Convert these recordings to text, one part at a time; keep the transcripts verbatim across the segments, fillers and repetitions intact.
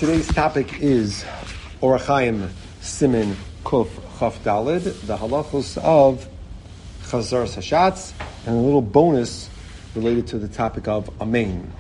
Today's topic is Orach Chaim Simin Kuf Chaf Dalid, the halachos of Chazar Hashatz, and a little bonus related to the topic of Amen.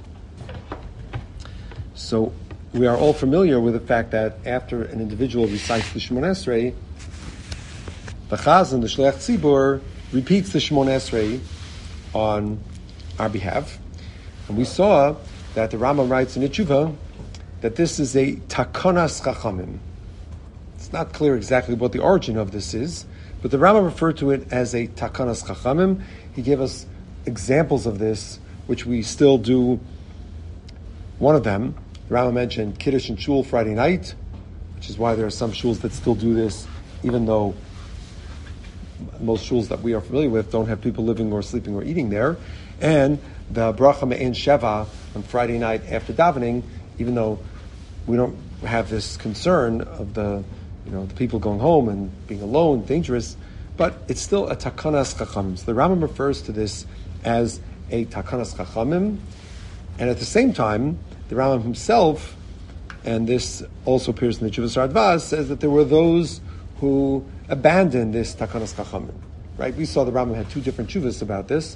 So we are all familiar with the fact that after an individual recites the Shemon Esrei, the Chazan, the Shleach Tzibur, repeats the Shemon Esrei on our behalf. And we saw that the Rambam writes in Yeshuva that this is a Takonas Chachamim. It's not clear exactly what the origin of this is, but the Rambam referred to it as a Takonas Chachamim. He gave us examples of this, which we still do. One of them, the Rambam mentioned Kiddush and Shul Friday night, which is why there are some shuls that still do this, even though most shuls that we are familiar with don't have people living or sleeping or eating there. And the Bracha Me'en Sheva on Friday night after davening, even though we don't have this concern of the, you know, the people going home and being alone, dangerous, but it's still a Takanas Chachamim. So the Rambam refers to this as a Takanas Chachamim, and at the same time, the Rambam himself, and this also appears in the Chuvas Radvaz, says that there were those who abandoned this Takanas Chachamim. Right? We saw the Rambam had two different Chuvas about this.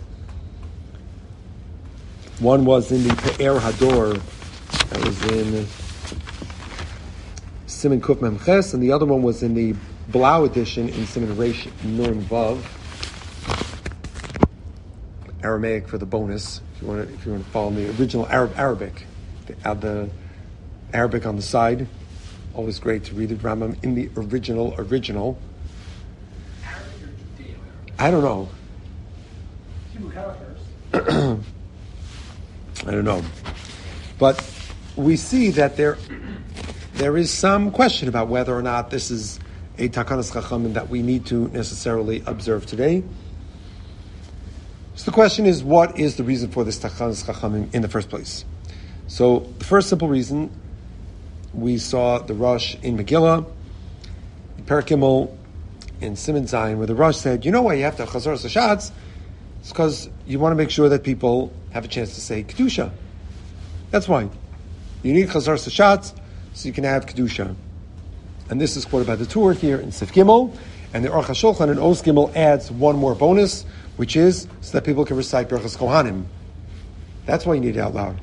One was in the Pe'er Hador, that was in Siman Kuf Mem Ches, and the other one was in the Blau edition in Siman Reish Nun Vav. Aramaic for the bonus, if you want to, if you want to follow the original Arab Arabic, the, uh, the Arabic on the side. Always great to read the Rambam in the original original. Arabic or Judeo? I don't know. Hebrew characters. I don't know, but we see that there there is some question about whether or not this is a Takanas Chachamim that we need to necessarily observe today. So the question is, what is the reason for this Takanas Chachamim in the first place? So the first simple reason, we saw the Rosh in Megillah, Perek Gimel in Siman Zayin, where the Rosh said, you know why you have to have Chazar Hashatz? It's because you want to make sure that people have a chance to say Kedusha. That's why. You need Chazar Hashatz so you can have Kedusha. And this is quoted by the Tur here in Sif Gimel, and the Aruch HaShulchan in Os Gimel adds one more bonus, which is so that people can recite Berachos Kohanim. That's why you need it out loud.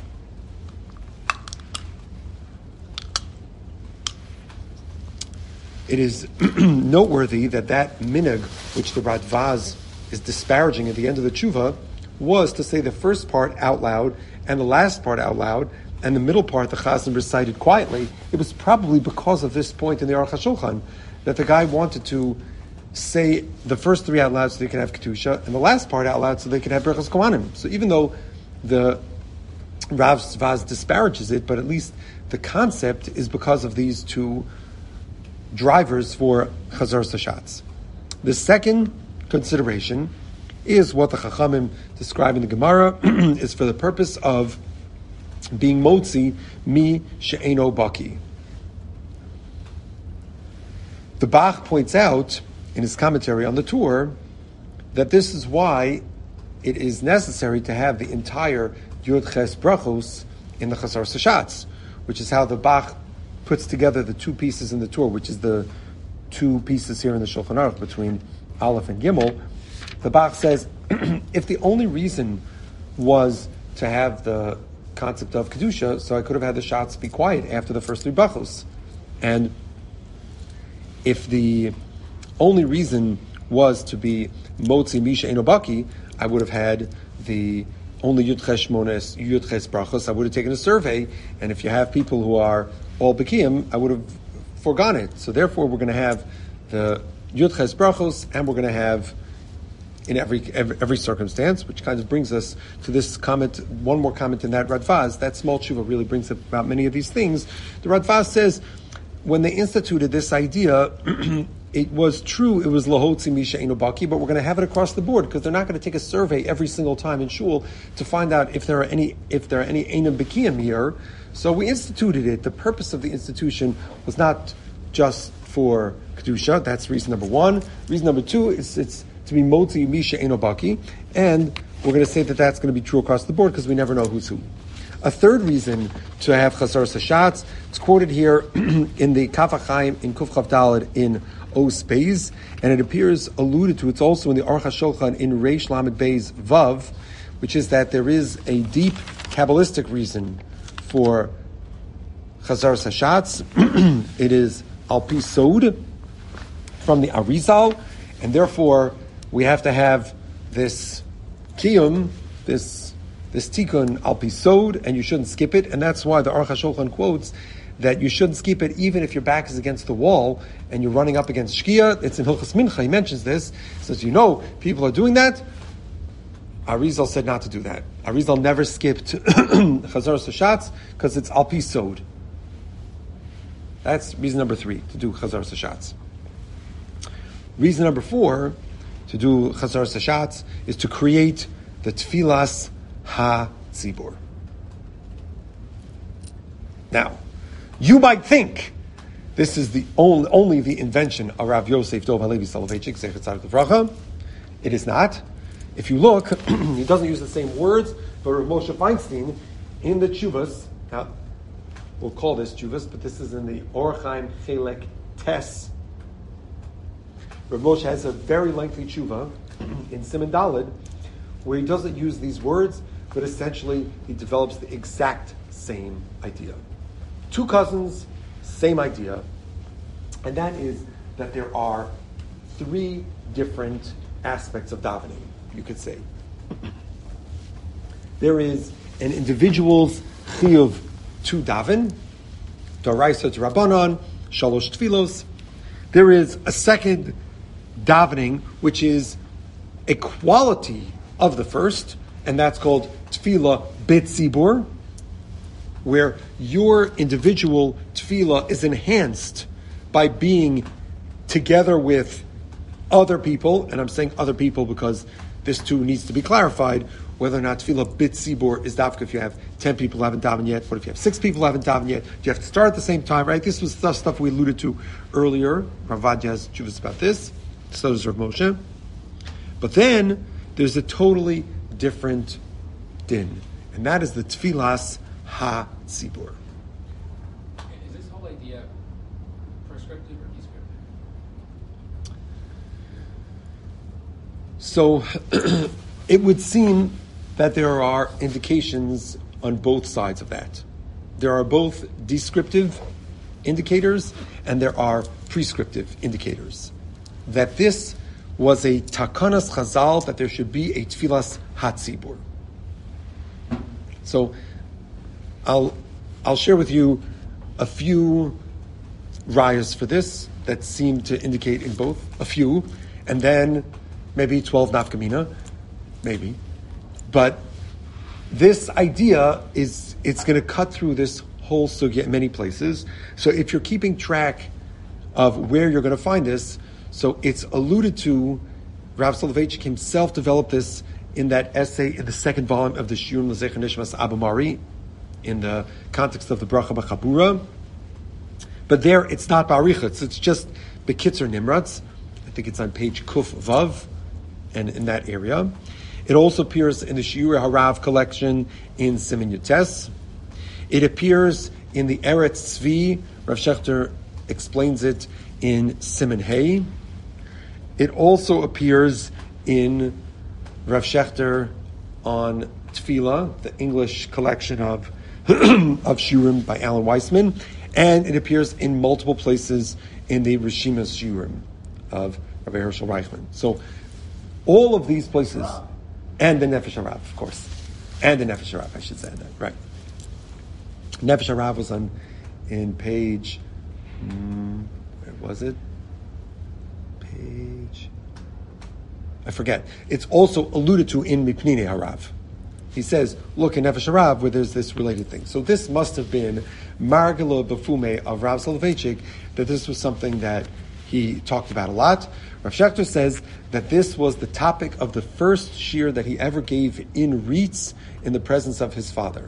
It is noteworthy that that minhag, which the Radvaz is disparaging at the end of the tshuva, was to say the first part out loud and the last part out loud, and the middle part the Chazan recited quietly. It was probably because of this point in the Aruch HaShulchan that the guy wanted to say the first three out loud so they could have Kedusha, and the last part out loud so they could have Berachos Kohanim. So even though the Rav Vaz disparages it, but at least the concept is because of these two drivers for Chazar Hashatz. The second consideration is what the Chachamim describe in the Gemara is for the purpose of being motzi mi she'eno baki. The Bach points out in his commentary on the Tur that this is why it is necessary to have the entire Yud Ches Brachos in the Chazar Hashatz, which is how the Bach puts together the two pieces in the Tur, which is the two pieces here in the Shulchan Aruch between Aleph and Gimel. The Bach says, if the only reason was to have the concept of Kedusha, so I could have had the shots be quiet after the first three Brachos. And if the only reason was to be Motzi Misha Enobaki, I would have had the only Yud Ches Shmones, Yud Ches Brachos. I would have taken a survey, and if you have people who are all Bekiyim, I would have forgone it. So therefore, we're going to have the Yud Ches Brachos, and we're going to have in every, every every circumstance, which kind of brings us to this comment, one more comment in that Radvaz. That small tshuva really brings up about many of these things. The Radvaz says, when they instituted this idea, it was true, it was lahotzi misha enobaki, but we're going to have it across the board, because they're not going to take a survey every single time in shul to find out if there are any if there are any enam bekiyim here. So we instituted it. The purpose of the institution was not just for Kedusha. That's reason number one. Reason number two is it's to be motzi misha enobaki, and we're going to say that that's going to be true across the board because we never know who's who. a third reason to have Chazar Sashatz. It's quoted here in the Kaf HaChaim in Kuf Chav Daled in O Space, and it appears alluded to. It's also in the Aruch HaShulchan in Reish Lamed Beis Vav, which is that there is a deep Kabbalistic reason for Chazar Sashatz. It is Al Pi Sod from the Arizal, and therefore we have to have this Kiyum, this this Tikkun Al Pi Sod, and you shouldn't skip it, and that's why the Aruch HaShulchan quotes that you shouldn't skip it even if your back is against the wall and you're running up against Shkia. It's in Hilchas Mincha, he mentions this. He says, you know, people are doing that. Arizal said not to do that. Arizal never skipped Chazar Sashatz because it's Al Pi Sod. That's reason number three, to do Chazar Sashatz. Reason number four, to do Chazar Sashatz, is to create the Tfilas HaTzibur. Now, you might think this is the only, only the invention of Rav Yosef Dov Halevi Soloveitchik, Zecher Tzadik Livracha. It is not. If you look, he doesn't use the same words, but Rav Moshe Feinstein, in the Tshuvas, now, we'll call this Tshuvas, but this is in the Or Chaim Chelek Tes. Rav Moshe has a very lengthy Tshuva in Siman Daled, where he doesn't use these words, but essentially he develops the exact same idea. Two cousins, same idea, and that is that there are three different aspects of davening, you could say. There is an individual's chiyuv to daven, d'oraisa to rabbanon, shalosh tfilos. There is a second davening, which is a quality of the first, and that's called tefillah betzibur, where your individual tefillah is enhanced by being together with other people, and I'm saying other people because this too needs to be clarified, whether or not tefillah betzibur is dafka if you have ten people who haven't davened yet, what if you have six people who haven't davened yet, do you have to start at the same time, right? This was stuff, stuff we alluded to earlier. Ravad has tshuvas about this, so does Rav Moshe. But then, there's a totally different din, and that is the tfilas ha-tzibur. Is this whole idea prescriptive or descriptive? So, it would seem that there are indications on both sides of that. There are both descriptive indicators and there are prescriptive indicators. That this was a takanas chazal, that there should be a tfilas hatzibur. So, I'll I'll share with you a few rayas for this that seem to indicate in both, a few, and then maybe twelve nafkamina, maybe. But this idea is, it's going to cut through this whole sugya in many places. So if you're keeping track of where you're going to find this, so it's alluded to, Rav Soloveitchik himself developed this in that essay in the second volume of the Shiurim L'Zecher Nishmas Abba Mari, in the context of the Bracha B'Chabura. But there, it's not Barichitz, it's just Bekitzer Nimratz. I think it's on page Kuf Vav, and in that area. It also appears in the Shiur Harav collection in Siman Yutes. It appears in the Eretz Tzvi. Rav Shechter explains it in Siman Hay. It also appears in Rav Shechter on Tefillah, the English collection of of Shiurim by Alan Weissman, and it appears in multiple places in the Rishimas Shiurim of Rabbi Herschel Reichman. So all of these places, and the Nefesh Harav, of course, and the Nefesh Harav, I should say that, right. Nefesh Harav was on in page, mm, where was it? Page, I forget. It's also alluded to in Mipnei Harav. He says, look in Nefesh Harav where there's this related thing. So this must have been Margala Bafume of Rav Soloveitchik, that this was something that he talked about a lot. Rav Shechter says that this was the topic of the first shir that he ever gave in Ritz in the presence of his father.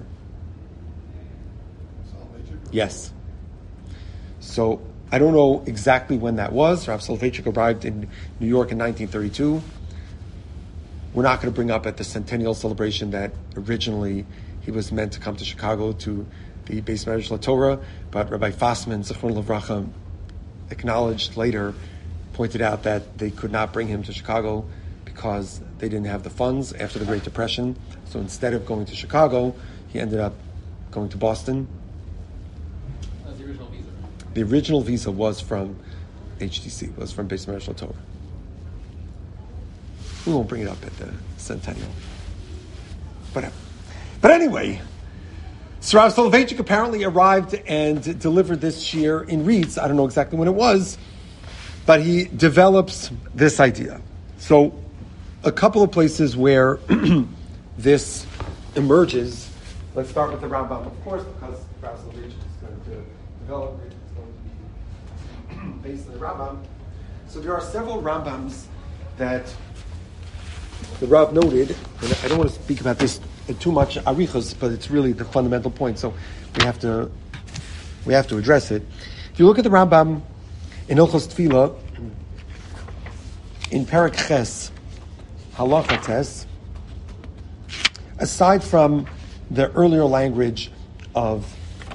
Yes. So I don't know exactly when that was. Rav Soloveitchik arrived in New York in nineteen thirty-two. We're not going to bring up at the centennial celebration that originally he was meant to come to Chicago to be Beis Medrash LaTorah, but Rabbi Fassman, Zichron Livracha, acknowledged later, pointed out that they could not bring him to Chicago because they didn't have the funds after the Great Depression. So instead of going to Chicago, he ended up going to Boston. That was the original visa. The original visa was from H T C, was from Beis Medrash LaTorah. We won't bring it up at the centennial. Whatever. But anyway, so Rav Soloveitchik apparently arrived and delivered this shir in Reeds. I don't know exactly when it was, but he develops this idea. So a couple of places where this emerges. Let's start with the Rambam, of course, because Rav Soloveitchik is going to develop it. It's going to be based on the Rambam. So there are several Rambams that the Rav noted, and I don't want to speak about this too much arichos, but it's really the fundamental point, so we have to we have to address it. If you look at the Rambam in Hilchos Tefillah, in Perek Ches, Halacha Tes, aside from the earlier language of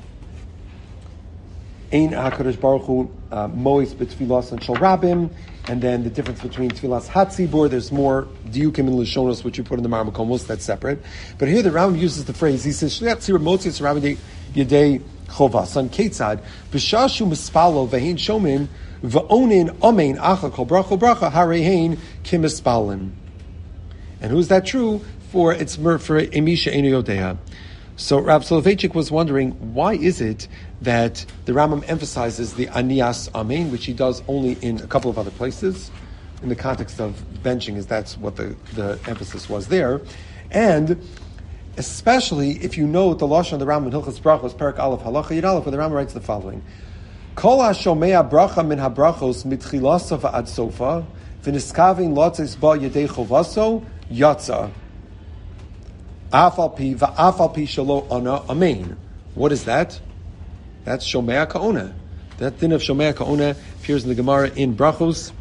Ein HaKadosh Baruch Hu Mois B'Tfilas and Shel Rabim, and then the difference between Tfilas Hatzibur, there's more diukim in Lashonos, which you put in the Marmakomos, that's separate. But here the Rambam uses the phrase, he says, Shliach Tzir Motzias Rabbi Yedei Chovas, on Ketzad, B'shashu Mispalo Vehin Shomim, V'onin Amein Acha Kol Bracha Bracha Harehein Kim Mispalin. And who's that true? For it's for Emisha Eino Yodea. So Rav Soloveitchik was wondering, why is it that the Rambam emphasizes the Anias Amen, which he does only in a couple of other places, in the context of benching, as that's what the, the emphasis was there. And especially if you know the Lashon of the Rambam in Hilchos Brachos, Perek Aleph, Halacha Yud Aleph, where the Rambam writes the following: Kol hashomea bracha min habrachos mitchilasa va'ad sofa, v'niskavin lotzes ba yedei chovaso, yatza. Afal pi va'afal pi shalo ana amen. What is that? That's Shomea Ka'ona. That din of Shomea Ka'ona appears in the Gemara in Brachos.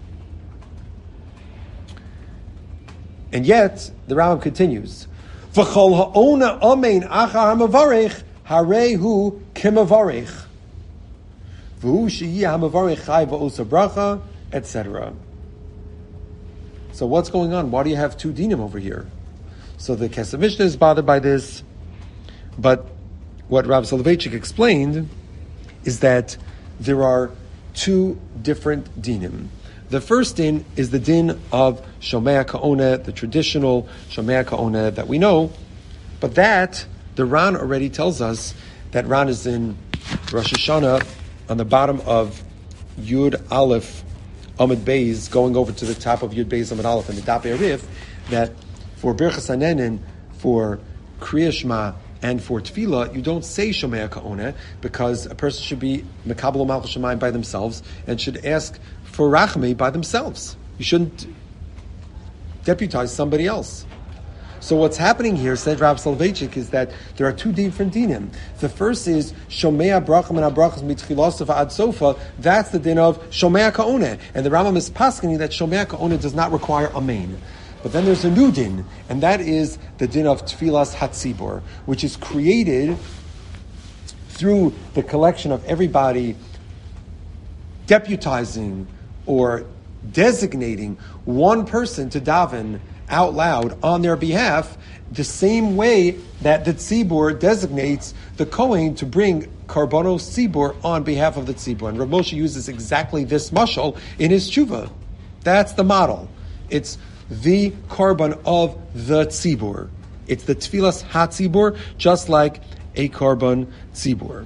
And yet, the Rambam continues, V'chol ha'ona amen achar ha'mavarech harehu k'mavarech. V'hu sheyi ha'mavarech chai v'osa bracha, et cetera. So what's going on? Why do you have two dinim over here? So the Kesef Mishnah is bothered by this, but what Rav Soloveitchik explained is that there are two different dinim. The first din is the din of Shomea Ka'ona, the traditional Shomea Ka'ona that we know, but that, the Ran already tells us, that Ran is in Rosh Hashanah, on the bottom of Yud Aleph, Amud Beis, going over to the top of Yud Beis Amud Aleph, and the Daf Erif, that for Birchas Hanenin, for Kriya Shema, and for Tefillah, you don't say Shomea Ka'ona, because a person should be Mekabel Malchus Shemayim by themselves, and should ask for Rachmei by themselves. You shouldn't deputize somebody else. So what's happening here, said Rav Soloveitchik, is that there are two different dinim. The first is Shomea Bracham and Abrachas Mitchilasav Ad Sofa. That's the din of Shomea Ka'ona, and the Rambam is paskening that Shomea Ka'ona does not require Amen. But then there's a new din, and that is the din of Tfilas Hatzibur, which is created through the collection of everybody deputizing or designating one person to daven out loud on their behalf, the same way that the tzibur designates the Kohen to bring Karbonos tzibur on behalf of the tzibur. And Rav Moshe uses exactly this mashal in his tshuva. That's the model. It's the korban of the tzibur. It's the tfilas hatzibur, just like a korban tzibur.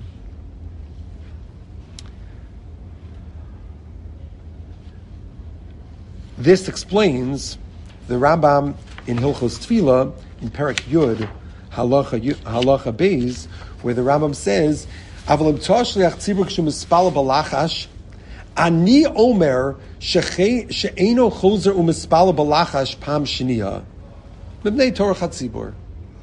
This explains the Rambam in Hilchos Tefillah, in Perek Yud, Halacha, Halacha Beis, where the Rambam says, Avalim toshliach tzibur k'shu mispala balachash, Ani Omer she'eno chozer u'mispala balachash pam sheniya mibnei Torah chatzibur.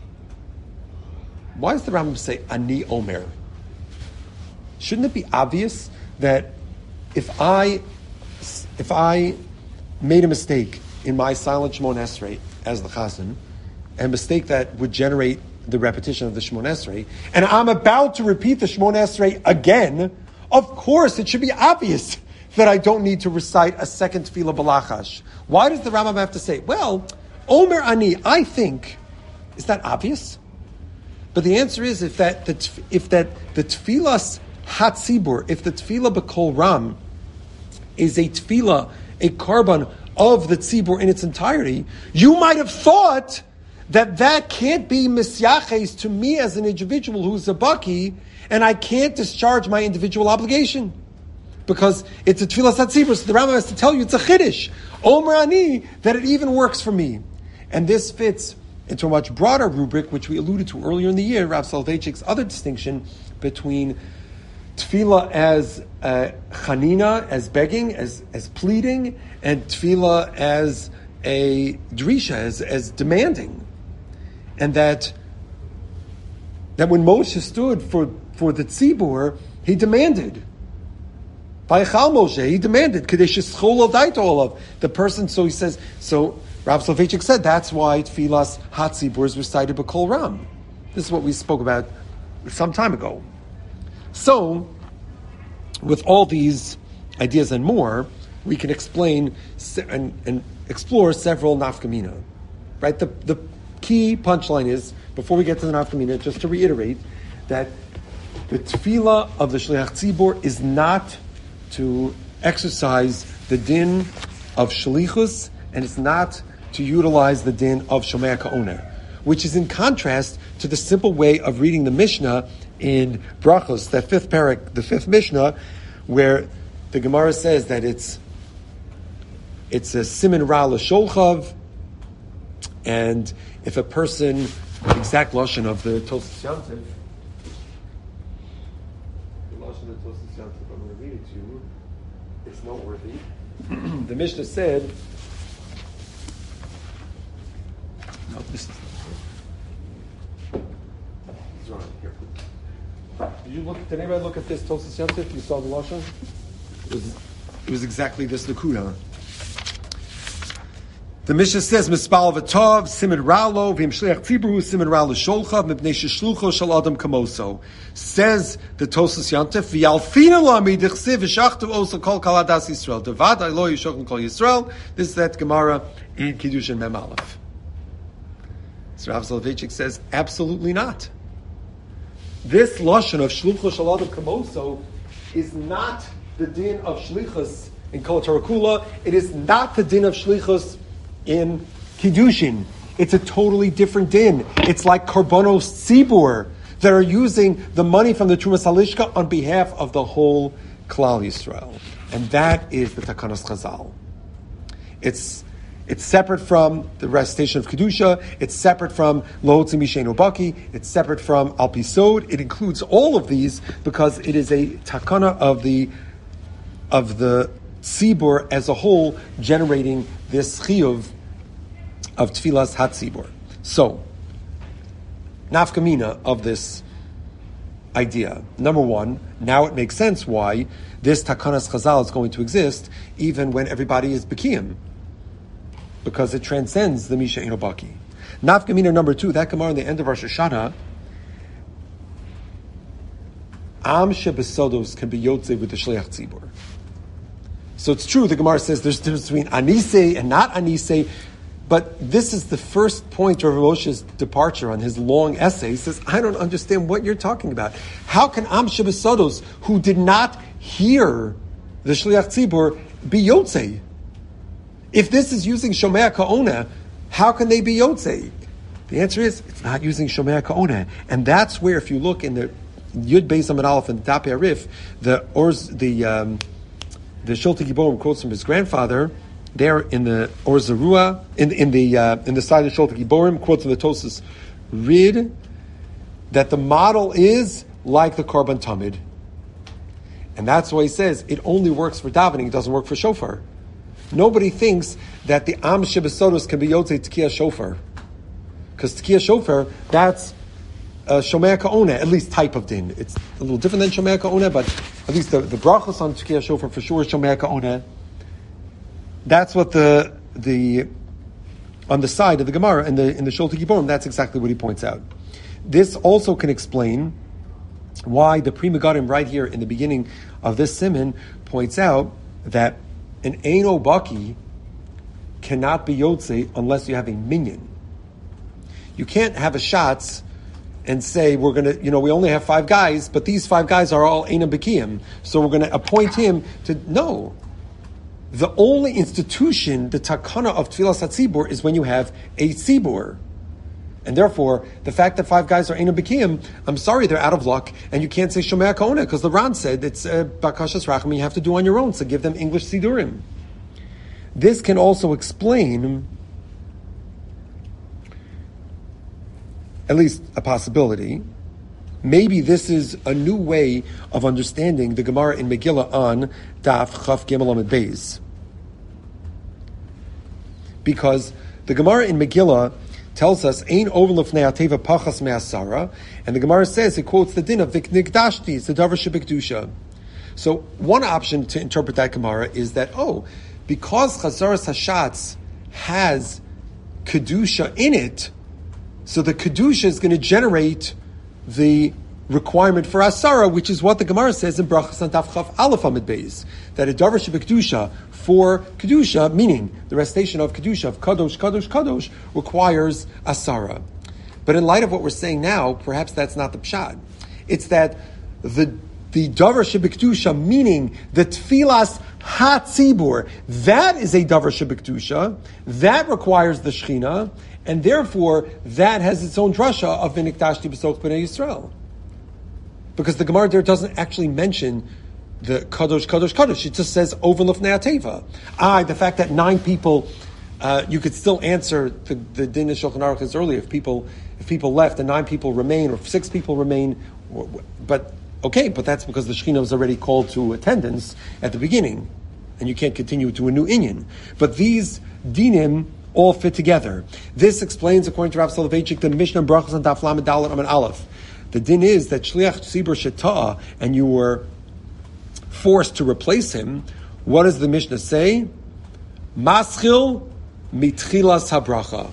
Why does the Rambam say Ani Omer? Shouldn't it be obvious that if I if I made a mistake in my silent Shemon Esrei as the Chazan, a mistake that would generate the repetition of the Shemon Esrei, and I'm about to repeat the Shemon Esrei again, of course it should be obvious that I don't need to recite a second tefillah balachash. Why does the Rambam have to say, well, Omer Ani, I think, is that obvious? But the answer is, if that the, if that the tefillas hatzibur, if the tefillah b'kol ram is a tefillah, a korban of the tzibur in its entirety, you might have thought that that can't be misyaches to me as an individual who's a baki, and I can't discharge my individual obligation. Because it's a tefillah satzibur, so the Rambam has to tell you it's a chiddush, Omer Ani, that it even works for me. And this fits into a much broader rubric, which we alluded to earlier in the year, Rav Soloveitchik's other distinction between tefillah as uh, chanina, as begging, as as pleading, and tefillah as a drisha, as, as demanding. And that that when Moshe stood for, for the tzibur, he demanded. Vayachal Moshe, he demanded, Kadesh Yischol Daito Olav. The person, so he says, so Rav Soloveitchik said that's why tefillas hatzibur is recited b'kol ram. This is what we spoke about some time ago. So, with all these ideas and more, we can explain and, and explore several nafkamina. Right? The, the key punchline is, before we get to the nafkamina, just to reiterate, that the tefillah of the Shliach Tzibur is not to exercise the din of shalichus, and it's not to utilize the din of Shomea Ka'oneh, which is in contrast to the simple way of reading the Mishnah in Brachos, that fifth parak, the fifth Mishnah, where the Gemara says that it's it's a simin ra l'sholchav, and if a person, the exact lashon of the Tosas Yantiv, the lashon of the Tosas Yantiv, I'm going to read it to you. It's noteworthy. The Mishnah said, no, this is it's wrong here. Did you look? Did anybody look at this Tosas Yantiv? You saw the lashon? It was, it was exactly this nakuda. The Mishnah says, "Mispal v'tov simin ralo v'im shliach tzibur simin ralo sholchav mipnei sheshlucho shel adam kamoso." Says the Tosas Yantif, "V'yalfina lami dichsiv v'shachtu osa kol kaladas Yisrael devad lo yishochem kol Yisrael." This is that Gemara in Kiddushin Mem Aleph. So Rav Soloveitchik says, absolutely not. This lashon of shlucho shel adam kamoso is not the din of shlichus in Kol Torah Kula. It is not the din of shlichus in Kiddushin. It's a totally different din. It's like Korbanos Tzibur that are using the money from the Trumas Halishka on behalf of the whole Klal Yisrael. And that is the Takanos Chazal. It's it's separate from the recitation of Kedusha. It's separate from Lo Tzim Yishenu Baki. It's separate from Al Pisod. It includes all of these because it is a takana of the of the Tzibur as a whole, generating this chiyuv of Tfilas HaTzibur. So, nafkamina of this idea. Number one, now it makes sense why this Takanas Chazal is going to exist even when everybody is Bekiyim, because it transcends the Misha Eno Baki. Nafkamina number two, that Gemara in the end of Rosh Hashanah, Am Shebesodos can be Yotze with the Shliach Tzibur. So it's true, the Gemara says there's a difference between Anisei and not Anisei, but this is the first point of Moshe's departure on his long essay. He says, I don't understand what you're talking about. How can Am Shebesodos, who did not hear the Shliach Tzibur, be Yotzei? If this is using Shomea Ka'oneh, how can they be Yotzei? The answer is, it's not using Shomea Ka'oneh. And that's where, if you look in the Yud Beis Amud Aleph and Dapei Arif, the, or the, um, the Sholti Giborim quotes from his grandfather, there in the Or Zarua, in, in the uh, in the side of Sholti Giborim, quotes from the Tosas Rid, that the model is like the Korban Tamid. And that's why he says it only works for davening, it doesn't work for shofar. Nobody thinks that the Am Shebesodos can be Yotzei Tkiya Shofar. Because Tkiya Shofar, that's Uh, Shomea Ka'oneh, at least type of din. It's a little different than Shomea Ka'oneh, but at least the, the brachos on Tkiya Shofar for sure is Shomea Ka'oneh. That's what the the on the side of the Gemara in the in the Sholti Giborim, that's exactly what he points out. this also can explain why the Pri Megadim right here in the beginning of this siman points out that an Eino Baki cannot be Yotze unless you have a minion. You can't have a shots and say, we're going to, you know, we only have five guys, but these five guys are all Eina Bekiyim, so we're going to appoint him to, no. The only institution, the takana of Tfilas HaTzibur, is when you have a tzibur. And therefore, the fact that five guys are Eina Bekiyim, I'm sorry, they're out of luck, and you can't say Shomea Kona, because the Ran said it's uh, Bakashas Racham, you have to do on your own, so give them English Sidurim. This can also explain, at least a possibility, maybe this is a new way of understanding the Gemara in Megillah on Daf Chaf Gimel Amud Beis. Because the Gemara in Megillah tells us, Ein over lefnei ateva pachas me'asara, and the Gemara says, it quotes the din of Viknigdashti, it's the davar shebekdusha. So one option to interpret that Gemara is that, oh, because Chazaras Hashatz has Kedusha in it, so the Kedusha is going to generate the requirement for Asara, which is what the Gemara says in Brachas on Daf Chaf Aleph Amud Beis, that a davar shebekdusha for Kedusha, meaning the recitation of Kedusha, of Kadosh, Kadosh, Kadosh, requires Asara. But in light of what we're saying now, perhaps that's not the Pshat. It's that the the davar shebekdusha, meaning the Tfilas HaTzibur, that is a davar shebekdusha, that requires the Shechina, and therefore that has its own drasha of V'nikdashti b'soch b'nei Yisrael. Because the Gemara there doesn't actually mention the Kadosh, Kadosh, Kadosh. It just says over lefnei ateva. Ah, the fact that nine people, uh, you could still answer the, the din of Shulchan Aruch is earlier. If people, if people left and nine people remain, or if six people remain, but okay, but that's because the Shekhinah was already called to attendance at the beginning, and you can't continue to a new inyan. But these dinim all fit together. This explains, according to Rav Soloveitchik, the Mishnah Brachos and Daf Lamed Dalet Amud Aleph. The din is that Shliach Tzibur Sheta'ah, and you were forced to replace him. What does the Mishnah say? Maschil mitchilas habracha.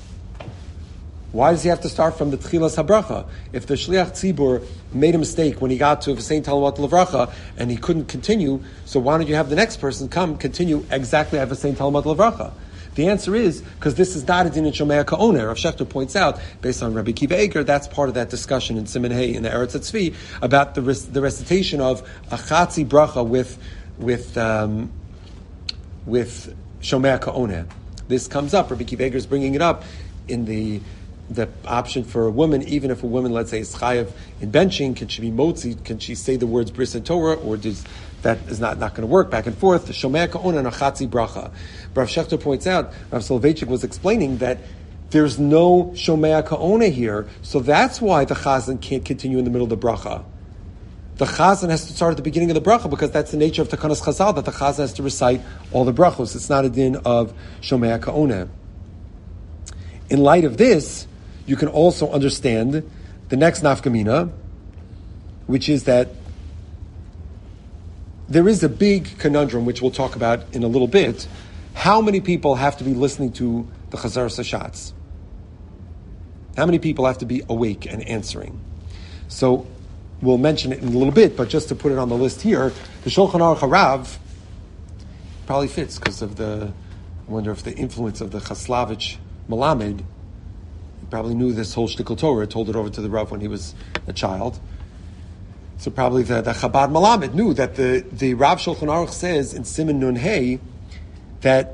Why does he have to start from the tchilas habracha? If the Shliach Tzibur made a mistake when he got to V'sein Talamat Levracha and he couldn't continue, so why don't you have the next person come continue exactly at V'sein Talamat Levracha? The answer is, because this is not a din in Shomea Ka'oner. Rav Shechter points out, based on Rabbi Kiva Eger, that's part of that discussion in Siman Hay in the Eretz HaTzvi, about the, res- the recitation of a Chatzi Bracha with, with, um, with Shomea Ka'oner. This comes up, Rabbi Kiva Eger is bringing it up in the the option for a woman, even if a woman, let's say, is chayav in benching, can she be motzi? Can she say the words bris and Torah, or does that is not, not going to work back and forth? The shomea ka'ona and a chatzi bracha. Rav Shechter points out, Rav Soloveitchik was explaining that there's no shomea ka'ona here, so that's why the chazan can't continue in the middle of the bracha. The chazan has to start at the beginning of the bracha, because that's the nature of Takanas Chazal, that the chazan has to recite all the brachos. It's not a din of shomea ka'ona. In light of this, you can also understand the next nafkamina, which is that there is a big conundrum, which we'll talk about in a little bit. How many people have to be listening to the Chazaras Hashatz? How many people have to be awake and answering? So we'll mention it in a little bit, but just to put it on the list here, the Shulchan Aruch Harav probably fits because of the, I wonder if the influence of the Chaslavich Malamed, probably knew this whole shtickle Torah, told it over to the Rav when he was a child. So probably the, the Chabad Malamed knew that the, the Rav Shulchan Aruch says in Siman Nun Hey that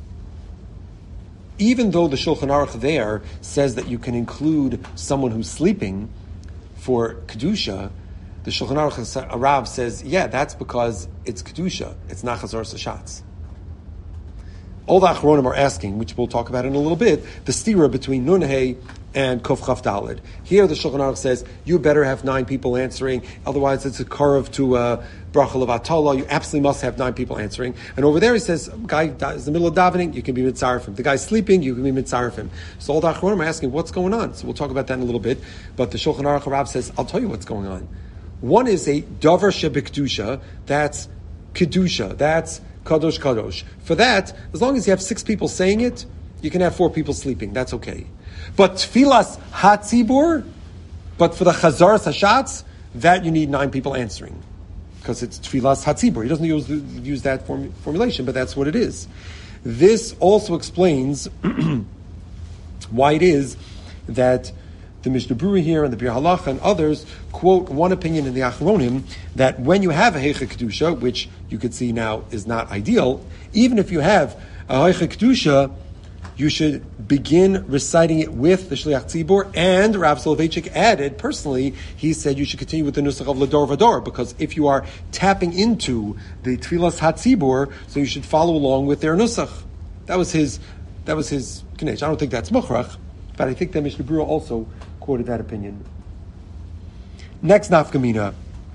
even though the Shulchan Aruch there says that you can include someone who's sleeping for Kedusha, the Shulchan Aruch Rav says, yeah, that's because it's Kedusha, it's not Chazaras Hashatz. All the Achronim are asking, which we'll talk about in a little bit, the stira between Nun Hey and Kof Chaf Daled. Here the Shulchan Aruch says, you better have nine people answering, otherwise it's a karev to uh, Bracha Levatala, you absolutely must have nine people answering. And over there he says, guy is in the middle of davening, you can be mitzaref him. The guy's sleeping, you can be mitzaref him. So all the Achronim are asking, what's going on? So we'll talk about that in a little bit. But the Shulchan Aruch Rav says, I'll tell you what's going on. One is a davar shebekdusha, that's kedusha, that's Kadosh, Kadosh. For that, as long as you have six people saying it, you can have four people sleeping. That's okay. But Tfilas HaTzibur, But for the Chazar Hashatz, that you need nine people answering. Because it's Tfilas Hatzibur. He doesn't use, use that form, formulation, but that's what it is. This also explains why it is that the Mishnah Berurah here and the Bir Halacha and others quote one opinion in the Achronim that when you have a Heicha Kedusha, which you could see now is not ideal, even if you have a Heicha Kedusha, you should begin reciting it with the Shliach Tzibur, and Rav Soloveitchik added, personally, he said you should continue with the Nusach of Lador Vador, because if you are tapping into the Tfilas HaTzibur, so you should follow along with their Nusach. That was his, that was his Knesh. I don't think that's Mukhrach, but I think that Mishnah Berurah also quoted that opinion. Next nafkamina.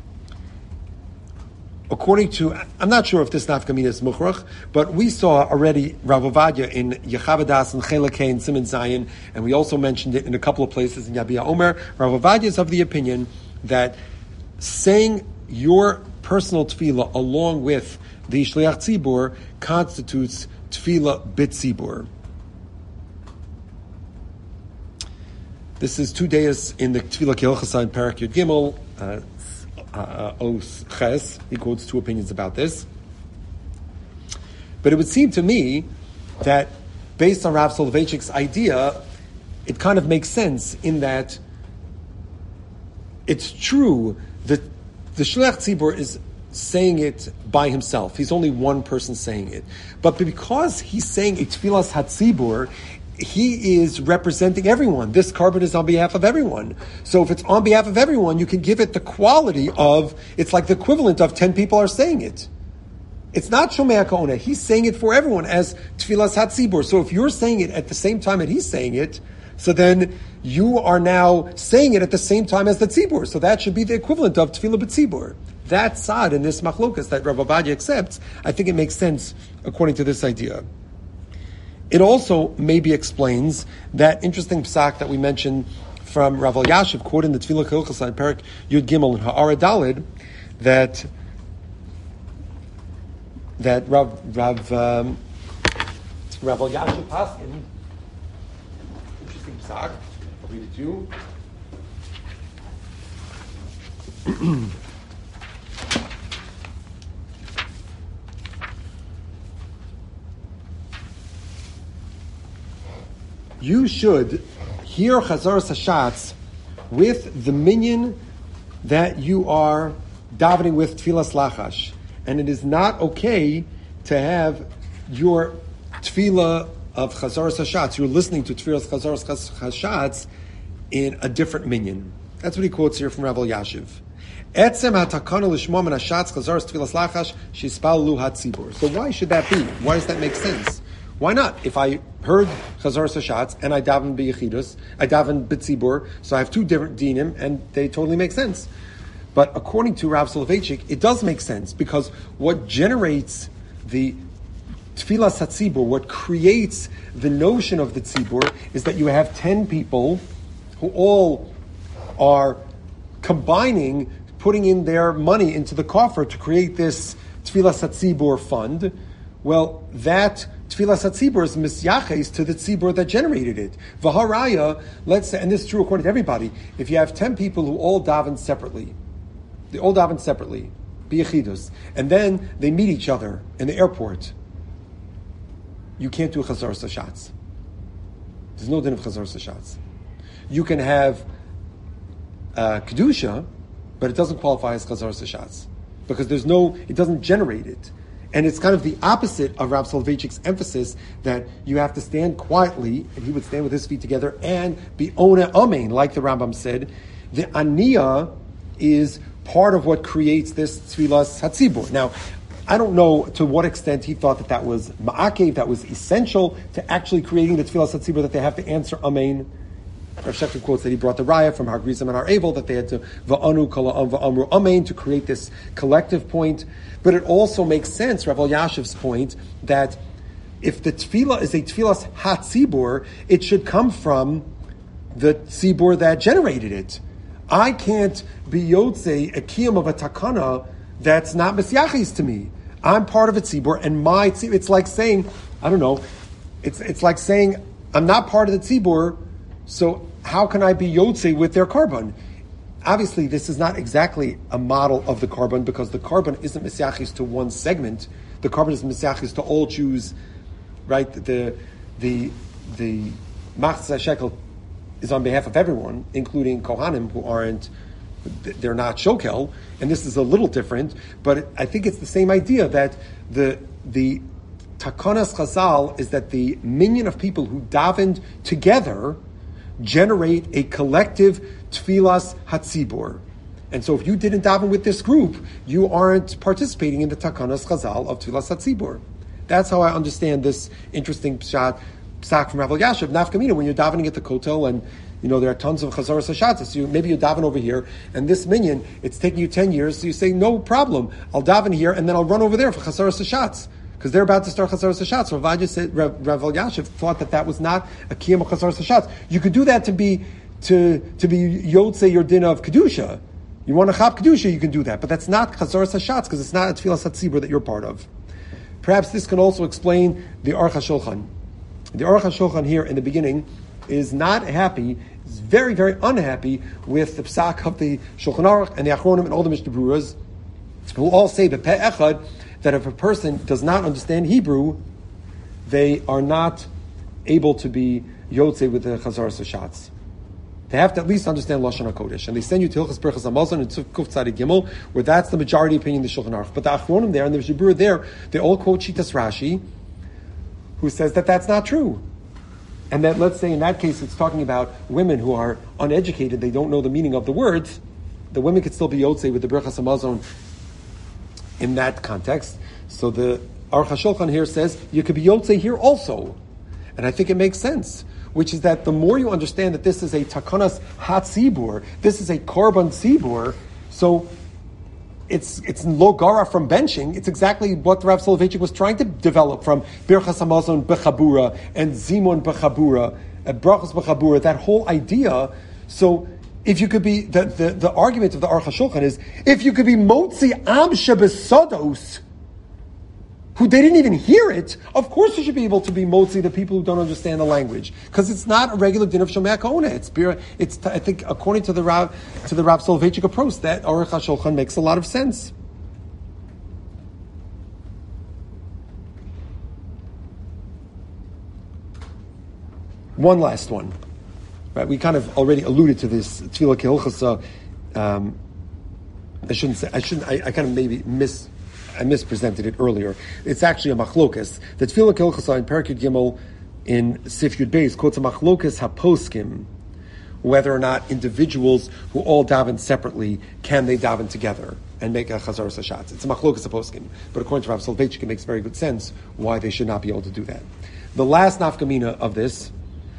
According to, I'm not sure if this nafkamina is mukhrach, but we saw already Rav Ovadia in Yechavadas and Chelakei and Siman Zayin, and we also mentioned it in a couple of places in Yabia Omer. Rav Ovadia is of the opinion that saying your personal tefillah along with the Shliach Tzibur constitutes tefillah b'tzibur. This is two days in the Tefillah Kehilchasa in Parak Yud Gimel, uh, uh, Os Ches. He quotes two opinions about this. But it would seem to me that, based on Rav Soloveitchik's idea, it kind of makes sense in that it's true that the Shliach Tzibur is saying it by himself. He's only one person saying it. But because he's saying a Tfilas HaTzibur, he is representing everyone. This carbon is on behalf of everyone. So if it's on behalf of everyone, you can give it the quality of, it's like the equivalent of ten people are saying it. It's not Shomei HaKa'ona. He's saying it for everyone as Tfilas HaTzibur. So if you're saying it at the same time that he's saying it, so then you are now saying it at the same time as the Tzibur. So that should be the equivalent of Tfilah B'Tzibur. That side in this machlokas that Rav Ovadia accepts, I think it makes sense according to this idea. It also maybe explains that interesting psak that we mentioned from Rav Elyashiv, quoted in the Tefillah Kehilchasa in Parak Yud Gimel and Ha'ara Dalid, that that Rav Rav um, Rav Elyashiv Paskin, interesting psak. I'll read it to you. You should hear Chazar Hashatz with the minyan that you are davening with Tfilas Lachash. And it is not okay to have your Tfilah of Chazar Hashatz, you're listening to Tfilas Chazar Hashatz in a different minyan. That's what he quotes here from Rav Elyashiv. Etzem hatakana lishma min hashatz Chazar Tfilas Lachash shispallu hatzibur. So why should that be? Why does that make sense? Why not? If I heard Chazar Hashatz and I daven b'yechidus, I daven b'tzibur, so I have two different dinim, and they totally make sense. But according to Rav Soloveitchik, it does make sense, because what generates the Tfilas HaTzibur, what creates the notion of the tzibur, is that you have ten people who all are combining, putting in their money into the coffer to create this Tfilas HaTzibur fund. Well, that Tfilas HaTzibur is misyaches to the tzibur that generated it. V'haraya, let's say, and this is true according to everybody, if you have ten people who all daven separately, they all daven separately, b'yechidus, and then they meet each other in the airport, you can't do Chazar Hashatz. There's no din of Chazar Hashatz. You can have uh, Kedusha, but it doesn't qualify as Chazar Hashatz, because there's no, it doesn't generate it. And it's kind of the opposite of Rav Soloveitchik's emphasis that you have to stand quietly, and he would stand with his feet together, and be ona amen, like the Rambam said. The aniyah is part of what creates this Tfilas HaTzibur. Now, I don't know to what extent he thought that that was ma'akev, that was essential to actually creating the Tfilas HaTzibur, that they have to answer amen. Rav Shechter quotes that he brought the raya from Har Grizim and Har Evel, that they had to va'anu kala va'amru amen to create this collective point. But it also makes sense, Rav Elyashiv's point, that if the tefillah is a tefillas hatzibur, it should come from the tzibur that generated it. I can't be yotze a kiyum of a takana that's not misyachis to me. I'm part of a tzibur, and my tzibur, it's like saying, I don't know, it's it's like saying, I'm not part of the tzibur, so how can I be yotze with their carbon? obviously this is not exactly a model of the carbon because the carbon isn't misyachis to one segment. The carbon is misyachis to all Jews, right? The the the machzah shekel is on behalf of everyone, including Kohanim who aren't, they're not shokel, and this is a little different, but I think it's the same idea that the the Takanas Chazal is that the minyan of people who davened together generate a collective tfilas hatzibur. And so if you didn't daven with this group, you aren't participating in the Takanas Chazal of tfilas hatzibur. That's how I understand this interesting pshat, psak from Rav Elyashiv, nafkamina, when you're davening at the kotel and you know, there are tons of chazaras hashatzas. So you, maybe you daven over here, and this minyan, it's taking you ten years, so you say, no problem, I'll daven here, and then I'll run over there for chazaras hashatz. Because they're about to start chazaras hashatz. So Rav said, Rav, Rav Elyashiv thought that that was not a kiyam of chazaras hashatz. You could do that to be, to, to be yotzei your din of kedusha. You want to chab kedusha, you can do that. But that's not chazaras hashatz, because it's not a tfilas hatzibur that you're part of. Perhaps this can also explain the Aruch HaShulchan. The Aruch HaShulchan here in the beginning is not happy, is very, very unhappy with the psak of the Shulchan Aruch and the Achronim and all the Mishnah Beruras, who all say that Peh Echad, that if a person does not understand Hebrew, they are not able to be Yotzei with the Chazaras Hashatz. They have to at least understand Lashon HaKodesh. And they send you to Hilchas Berachas HaMazon and Kuf Tzadik Gimel, where that's the majority opinion of the Shulchan Aruch. But the Achronim there and the Mishnah Berurah there, they all quote Shitas Rashi, who says that that's not true. And that, let's say in that case, it's talking about women who are uneducated, they don't know the meaning of the words. The women could still be Yotzei with the Berachas HaMazon in that context. So the Aruch HaShulchan here says, you could be Yotzei here also. And I think it makes sense, which is that the more you understand that this is a Takanas Hatzibur, this is a Korban Tzibur, so it's it's lo gara from benching. It's exactly what Rav Soloveitchik was trying to develop from Birchas HaMazon Bechabura and Zimon Bechabura, and Brachas Bechabura, that whole idea. So if you could be, the, the, the argument of the Aruch HaShulchan is, if you could be Motzi Am Shebesodos, who they didn't even hear it, of course you should be able to be Motzi, the people who don't understand the language. Because it's not a regular din of Shomei Ka'ona. It's, it's, I think, according to the Rav, to the Rav Soloveitchik approach, that Aruch HaShulchan makes a lot of sense. One last one. Right, we kind of already alluded to this. Tefillah Kehilchasa. Um, I shouldn't say, I shouldn't, I, I kind of maybe miss, I mispresented it earlier. It's actually a machlokas. The Tefillah Kehilchasa in Perek Gimel in Sif Yud Beis quotes a machlokas haposkim, whether or not individuals who all daven separately, can they daven together and make a chazaras hashatz. It's a machlokas haposkim. But according to Rav Soloveitchik, it makes very good sense why they should not be able to do that. The last nafkamina of this,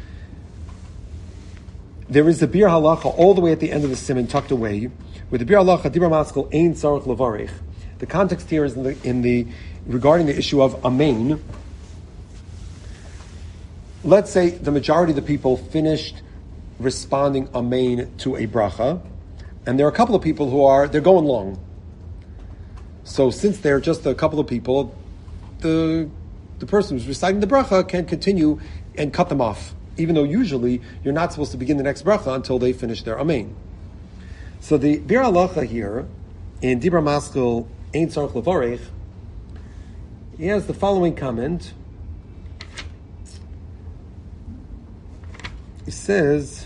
there is the Bir Halacha all the way at the end of the Siman tucked away, with the Bir Halacha Dibra Maskal Ein Tzarech Levarich. The context here is in the, in the regarding the issue of Amen. Let's say the majority of the people finished responding Amen to a bracha, and there are a couple of people who are, they're going long. So since they're just a couple of people, the the person who's reciting the bracha can continue and cut them off, even though usually you're not supposed to begin the next bracha until they finish their Amen. So the Bir Halacha here, in Dibra Maskal Ein Tzarech Levarich, he has the following comment. He says,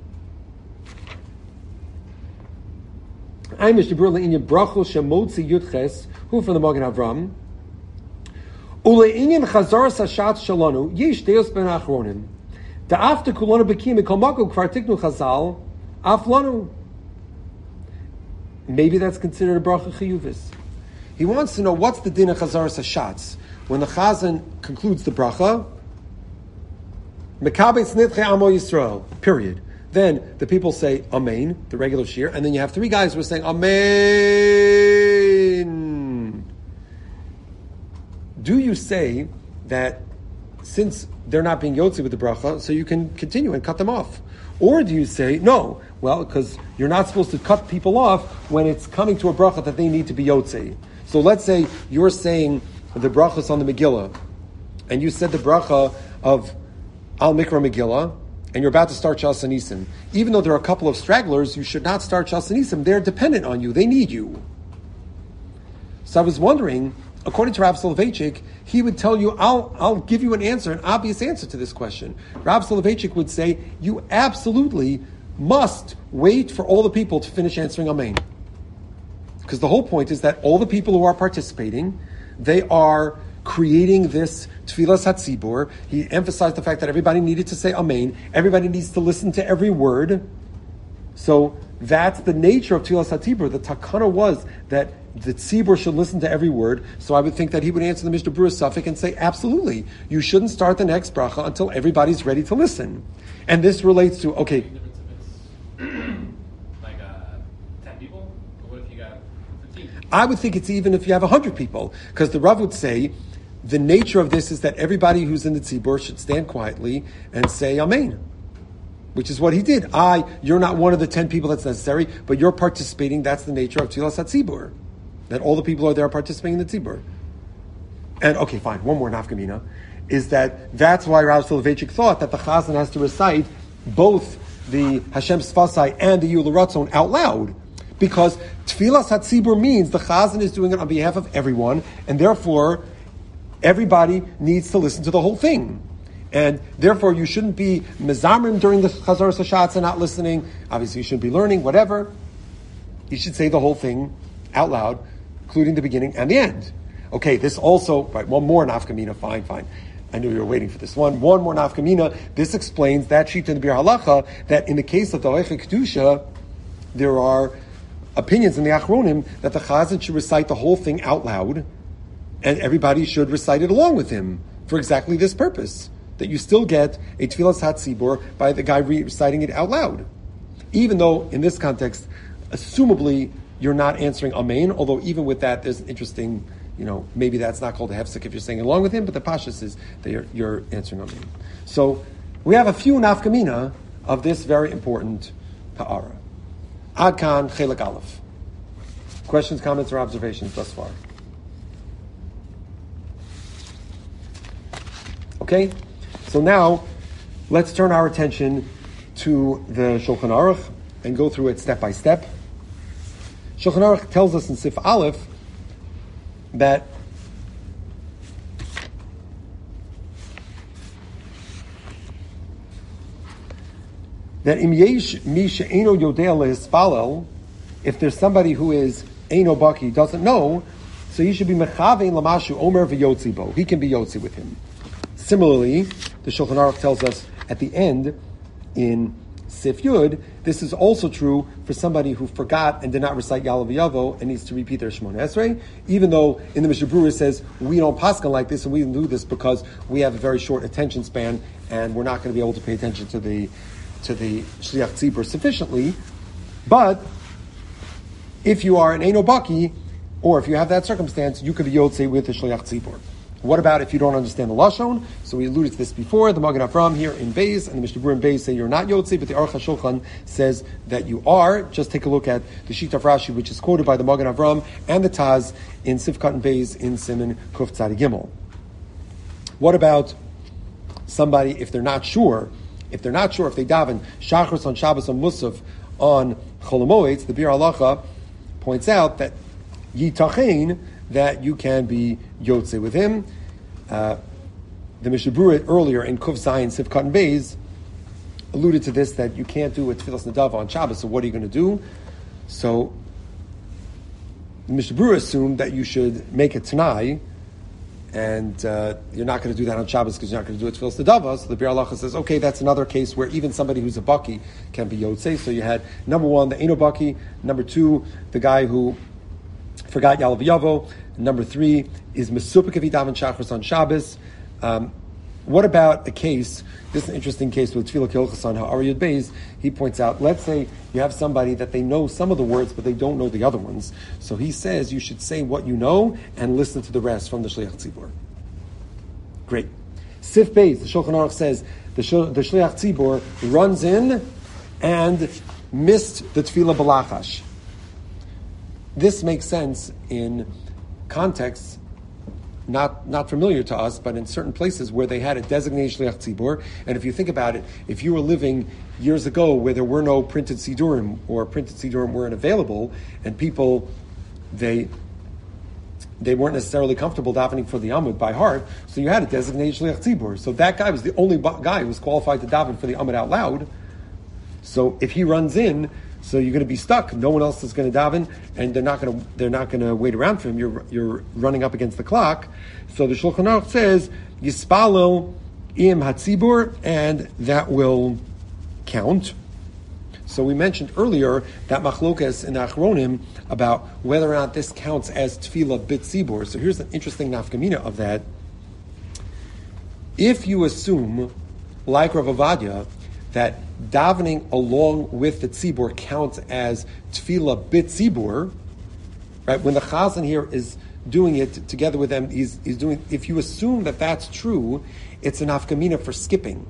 I'm Mishnah Le'inyan Brachos Shemotzi Yudches, who from the Magen Avram, Ule'inyan Chazaras Hashatz Shalanu, Yesh Deus Ben Achronim, Da'afta Kulanu Bekim Kol Makom Kvar Tiknu Chazal, Aflanu. Maybe that's considered a bracha chiyuvis. He wants to know what's the din of chazaras hashatz. When the chazan concludes the bracha, Mekabetz Nitche Amo Yisrael, period. Then the people say Amen, the regular shir, and then you have three guys who are saying Amen. Do you say that since they're not being yotzi with the bracha, so you can continue and cut them off? Or do you say, no, well, because you're not supposed to cut people off when it's coming to a bracha that they need to be yotzi. So let's say you're saying the brachas on the Megillah, and you said the bracha of Al Mikra Megillah, and you're about to start Shas Nisim, even though there are a couple of stragglers, you should not start Shas Nisim. They're dependent on you. They need you. So I was wondering, according to Rav Soloveitchik, he would tell you, I'll, I'll give you an answer, an obvious answer to this question. Rav Soloveitchik would say, you absolutely must wait for all the people to finish answering Amen. Because the whole point is that all the people who are participating, they are creating this Tfilas HaTzibur. He emphasized the fact that everybody needed to say Amen. Everybody needs to listen to every word. So that's the nature of Tfilas HaTzibur. The takana was that the tzibur should listen to every word. So I would think that he would answer the Mishnah Berurah Suffolk and say, absolutely, you shouldn't start the next bracha until everybody's ready to listen. And this relates to, okay. Like uh, ten people? Or what if you got fifteen? I would think it's even if you have one hundred people. Because the Rav would say, the nature of this is that everybody who's in the tzibur should stand quietly and say Amen. Which is what he did. I, you're not one of the ten people that's necessary, but you're participating. That's the nature of Tfilas HaTzibur. That all the people are there participating in the tzibur. And okay, fine, one more nafkamina, is that that's why Rav Soloveitchik thought that the chazan has to recite both the Hashem Sfasai and the Yula Ratzon out loud. Because Tfilas HaTzibur means the chazan is doing it on behalf of everyone, and therefore everybody needs to listen to the whole thing. And therefore you shouldn't be mezamrim during the Chazar Sashatz and not listening. Obviously you shouldn't be learning, whatever. You should say the whole thing out loud, including the beginning and the end. Okay, this also, right, one more nafkamina, fine, fine. I knew you were waiting for this one. One more nafkamina. This explains that sheet in the Bir Halacha, that in the case of the Oicha Kedusha, there are opinions in the Achronim that the Chazan should recite the whole thing out loud, and everybody should recite it along with him for exactly this purpose. That you still get a Tfilas HaTzibur by the guy reciting it out loud. Even though, in this context, assumably, you're not answering Amen, although even with that, there's an interesting, you know, maybe that's not called a hefsek if you're saying it along with him, but the pashas is that you're, you're answering Amen. So, we have a few nafkamina of this very important ha'ara. Ad kan chelik aleph. Questions, comments, or observations thus far? Okay? So now, let's turn our attention to the Shulchan Aruch and go through it step by step. Shulchan Aruch tells us in Sif Aleph that that im yesh mi she'eno yodea lehispalel, if there's somebody who is eino baki, doesn't know, so he should be mechavein lamashu omer v'yotzi bo. He can be yotzi with him. Similarly, the Shulchan Aruch tells us at the end in Sif Yud, this is also true for somebody who forgot and did not recite Yalav Yavo and needs to repeat their Shemona Esrei, even though in the Mishnah Berurah says we don't paskin like this and we do this because we have a very short attention span and we're not going to be able to pay attention to the to the Shliach Tzibur sufficiently. But if you are an Eino Baki, or if you have that circumstance, you could be Yotzei with the Shliach Tzibur. What about if you don't understand the Lashon? So we alluded to this before. The Magen Avram here in Beis and the Mishnah Berurah in Beis say you're not Yotzei, but the Aruch HaShulchan says that you are. Just take a look at the Sheet of Rashi, which is quoted by the Magen Avram and the Taz in Sifkat and Beis in Siman Kuf Tzadi Gimel. What about somebody, if they're not sure, if they're not sure, if they daven Shachris on Shabbos on Musaf on Chol HaMoed, the Bir Halacha points out that Yitachein, that you can be Yotzei with him. Uh, the Mishnah Berurah earlier in Kuf Zayin Sifkat and Beis alluded to this, that you can't do a Tfilas Nadav on Shabbos, so what are you going to do? So the Mishnah Berurah assumed that you should make a Tanai, and uh, you're not going to do that on Shabbos because you're not going to do it Tfilas Nadav. So the Bir Halacha says, okay, that's another case where even somebody who's a Baki can be Yotzei. So you had, number one, the Eino Baki, number two, the guy who forgot Yalav Yavo. Number three is Mesupik if he daven Shachris on Shabbos. Um, what about a case, this is an interesting case with Tfilah Kilchas on Ha'ariyud Beis. He points out, let's say you have somebody that they know some of the words, but they don't know the other ones. So he says you should say what you know and listen to the rest from the Shliach Tzibur. Great. Sif Beis, the Shulchan Aruch says, the, Shul, the Shliach Tzibur runs in and missed the Tfilah Balachash. This makes sense in context not, not familiar to us, but in certain places where they had a designated shliach tzibur. And if you think about it, if you were living years ago where there were no printed sidurim or printed sidurim weren't available, and people they they weren't necessarily comfortable davening for the Amud by heart, so you had a designated shliach tzibur. So that guy was the only guy who was qualified to daven for the Amud out loud. So if he runs in, so you're going to be stuck. No one else is going to daven, and they're not going to they're not going to wait around for him. You're you're running up against the clock. So the Shulchan Aruch says yispalel im hatzibur, and that will count. So we mentioned earlier that machlokas in the Achronim about whether or not this counts as tefillah bit tzibur. So here's an interesting nafkamina of that. If you assume, like Rav Ovadia, that davening along with the tzibur counts as tefillah bit tzibur, right? When the chazan here is doing it together with them, he's, he's doing. If you assume that that's true, it's an nafkamina for skipping.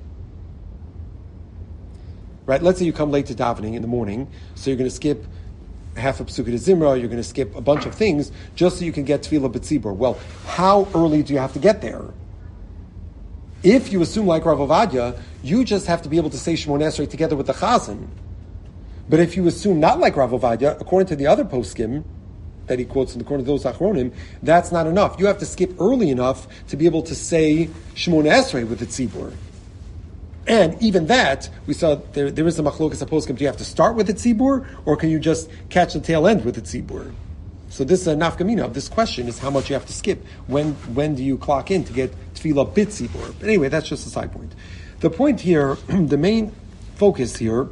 Right? Let's say you come late to davening in the morning, so you're going to skip half a psukah de zimra, you're going to skip a bunch of things just so you can get tefillah b'tzibur. Well, how early do you have to get there? If you assume like Rav Ovadia, you just have to be able to say Shemon Esrei together with the chazan. But if you assume not like Rav Ovadia, according to the other poskim that he quotes in the corner of those Achronim, that's not enough. You have to skip early enough to be able to say Shemon Esrei with the tzibur. And even that, we saw there, there is a machlokas poskim. Do you have to start with the tzibur, or can you just catch the tail end with the tzibur? So this uh, nafkamina of this question is how much you have to skip. When when do you clock in to get tefillah bit tzibur? But anyway, that's just a side point. The point here, the main focus here,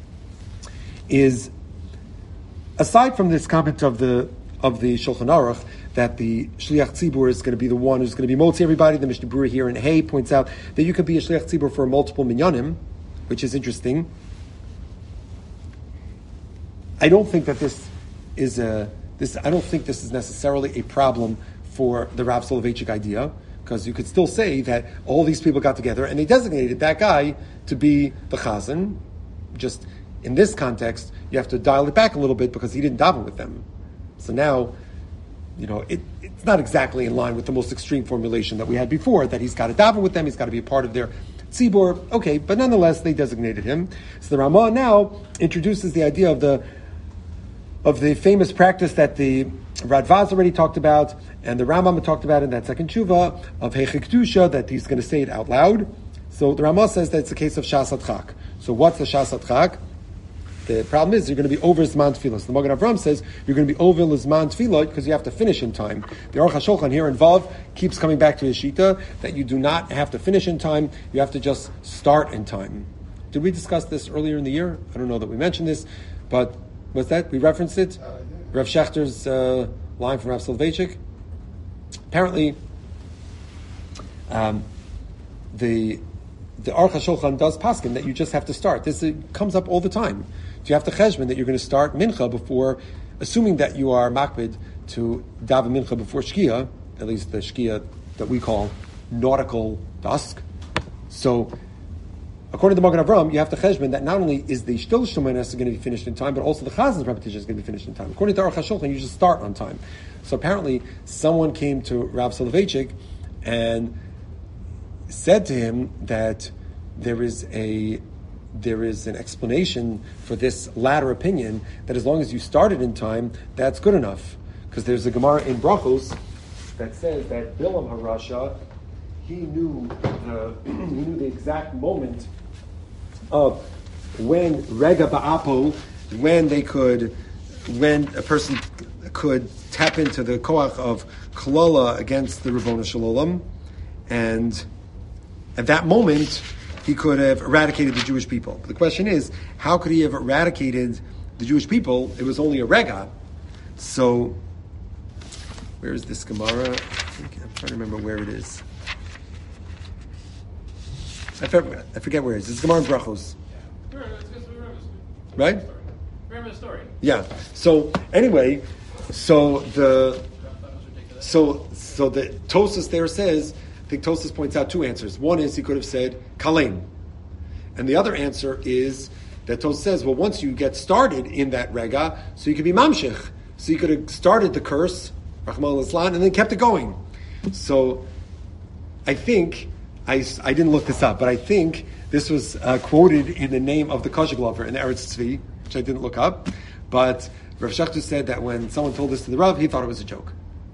is aside from this comment of the of the Shulchan Aruch that the shliach tzibur is going to be the one who's going to be motzi everybody. The Mishnah Berurah here in Hay points out that you could be a shliach tzibur for multiple minyanim, which is interesting. I don't think that this is a this. I don't think this is necessarily a problem for the Rav Soloveitchik idea, because you could still say that all these people got together and they designated that guy to be the chazan. Just in this context, you have to dial it back a little bit because he didn't daven with them. So now, you know, it, it's not exactly in line with the most extreme formulation that we had before, that he's got to daven with them, he's got to be a part of their tzibur. Okay, but nonetheless, they designated him. So the Ramah now introduces the idea of the of the famous practice that the Radvaz already talked about, and the Rambam talked about in that second tshuva of Heichik Dusha, that he's going to say it out loud. So the Ramah says that it's a case of Shas Adchak. So what's the Shas Adchak? The problem is you're going to be over Zman Tefillah. So the Magen Avram says you're going to be over Zman Tefillah because you have to finish in time. The Aruch HaShulchan here involved keeps coming back to his shita that you do not have to finish in time, you have to just start in time. Did we discuss this earlier in the year? I don't know that we mentioned this, but was that? We referenced it? Uh, yeah. Rav Shechter's uh, line from Rav Soloveitchik. Apparently, um, the the Aruch HaShulchan does paskin that you just have to start. This uh, comes up all the time. Do you have to cheshbon that you're going to start mincha before, assuming that you are makbid to daven mincha before shkia, at least the shkia that we call nautical dusk. So, according to the Magen Avram, you have to cheshbon that not only is the shtil shlomenes going to be finished in time, but also the chazan's repetition is going to be finished in time. According to Aruch HaShulchan, you just start on time. So apparently, someone came to Rav Soloveitchik and said to him that there is a there is an explanation for this latter opinion, that as long as you started in time, that's good enough. Because there's a Gemara in Brachos that says that Bilam HaRasha, he knew the he knew the exact moment of when Rega Ba'apo, when they could, when a person could tap into the koach of Klala against the Ribbono Shel Olam, and at that moment he could have eradicated the Jewish people. But the question is, how could he have eradicated the Jewish people? It was only a Rega. So, where is this Gemara? I think, I'm trying to remember where it is. I forget, I forget where it is. It's Gemara in Brachos. Yeah. Right? Remember the story. Yeah. So, anyway, so the so so the Tosas there says, I think Tosas points out two answers. One is he could have said Kalein. And the other answer is that Tosas says, well, once you get started in that Rega, so you could be Mamshech. So you could have started the curse, Rachmana litzlan, and then kept it going. So I think, I, I didn't look this up, but I think this was uh, quoted in the name of the kosher glover in Eretz Tzvi, which I didn't look up. But Rav Shachtu said that when someone told this to the Rav, he thought it was a joke.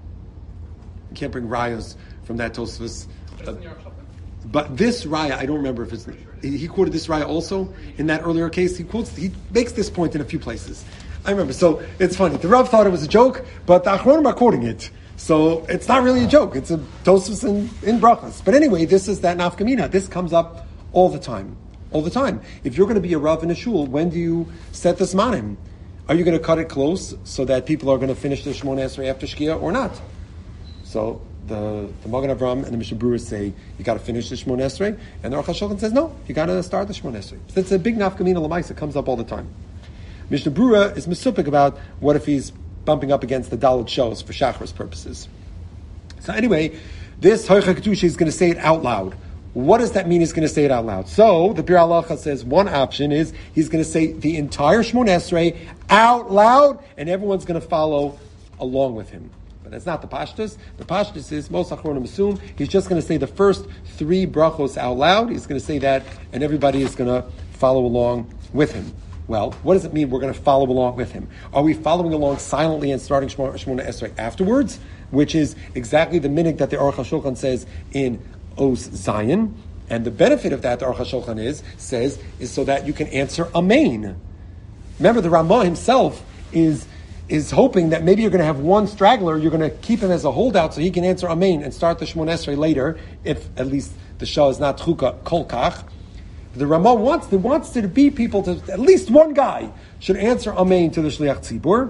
You can't bring rayos from that Tosfos. Uh, but this raya, I don't remember if it's... He, he quoted this raya also in that earlier case. He quotes, he makes this point in a few places. I remember. So it's funny. The Rav thought it was a joke, but the Achronim are quoting it. So it's not really a joke. It's a Tosfos in, in Brachas. But anyway, this is that nafkamina. This comes up all the time. All the time. If you're going to be a Rav in a shul, when do you set this manim? Are you going to cut it close so that people are going to finish their Shemona Esrei after Shkia or not? So the, the Magen Avram and the Mishnah Berurah say you got to finish the Shemona Esrei, and the Aruch HaShulchan says no, you got to start the Shemona Esrei. So it's a big nafkamina l'maisa. It comes up all the time. Mishnah Berurah is misupik about what if he's bumping up against the Dalit shows for Shachris purposes. So anyway, this Hoicha Kedusha is going to say it out loud. What does that mean he's going to say it out loud? So the Bir Halacha says one option is he's going to say the entire Shemona Esrei out loud, and everyone's going to follow along with him. But that's not the Pashtus. The Pashtus is, most Achronim assume, he's just going to say the first three brachos out loud. He's going to say that, and everybody is going to follow along with him. Well, what does it mean we're going to follow along with him? Are we following along silently and starting Shemona, Shemona Esrei afterwards? Which is exactly the minhag that the Aruch HaShulchan says in Os Zion. And the benefit of that, the Aruch HaShulchan is, says, is so that you can answer Amen. Remember, the Ramah himself is, is hoping that maybe you're going to have one straggler, you're going to keep him as a holdout so he can answer Amen and start the Shemona Esrei later, if at least the Shah is not Chuka Kolkach. The Ramah wants, there wants there to be people, to at least one guy should answer Amen to the Shliach Tzibur.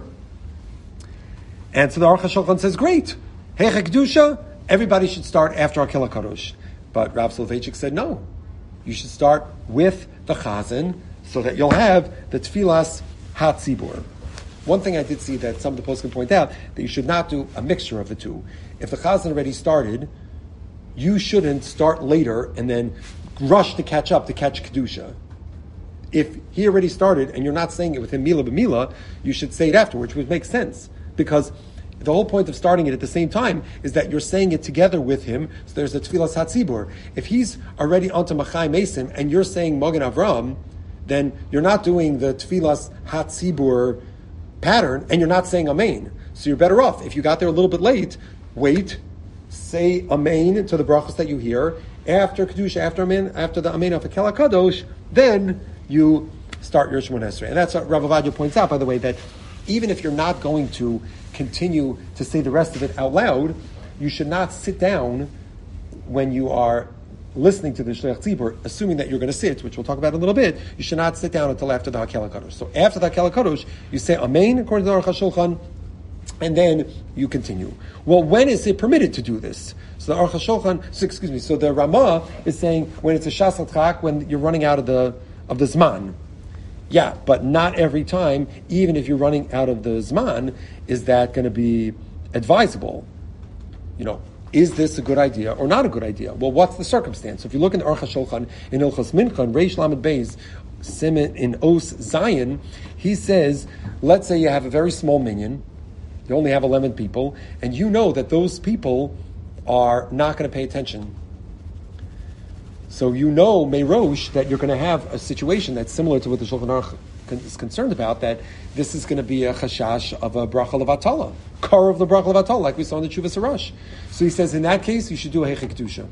And so the Aruch HaShulchan says, great, Heicha Kedusha, everybody should start after Akel HaKadosh. But Rav Soloveitchik said, no, you should start with the Chazan so that you'll have the Tfilas HaTzibur. One thing I did see that some of the poskim point out, that you should not do a mixture of the two. If the Chazan already started, you shouldn't start later and then rush to catch up to catch Kedusha. If he already started and you're not saying it with him Mila b'Mila, you should say it afterwards, which makes sense. Because the whole point of starting it at the same time is that you're saying it together with him, so there's a Tfilas HaTzibur. If he's already onto Machai Mesim and you're saying Magen Avram, then you're not doing the Tfilas HaTzibur pattern and you're not saying Amen. So you're better off. If you got there a little bit late, wait, say Amen to the brachos that you hear. After Kedusha, after Amen, after the Amen of Akel HaKadosh, then you start your Shemona Esrei. And that's what Rav Ovadia points out, by the way, that even if you're not going to continue to say the rest of it out loud, you should not sit down when you are listening to the Shliach Tzibur, assuming that you're going to sit, which we'll talk about in a little bit. You should not sit down until after the Hakel HaKadosh. So after the Hakel HaKadosh, you say Amen, according to the Aruch HaShulchan, and then you continue. Well, when is it permitted to do this? So the Aruch HaShulchan, so, excuse me, so the Ramah is saying when it's a Shas L'Tchak, when you're running out of the of the Zman. Yeah, but not every time, even if you're running out of the Zman, is that going to be advisable? You know, is this a good idea or not a good idea? Well, what's the circumstance? So if you look in the Aruch HaShulchan, in Ilchos Mincha, Reish Lamed Beis, Simen in Os Zion, he says, let's say you have a very small minyan, you only have eleven people, and you know that those people are not going to pay attention. So you know, Meirosh, that you're going to have a situation that's similar to what the Shulchan Aruch is concerned about, that this is going to be a chashash of a bracha levatala, kar of the bracha levatala, like we saw in the Tshuvas Harash. So he says, in that case, you should do a Heicha Kedusha.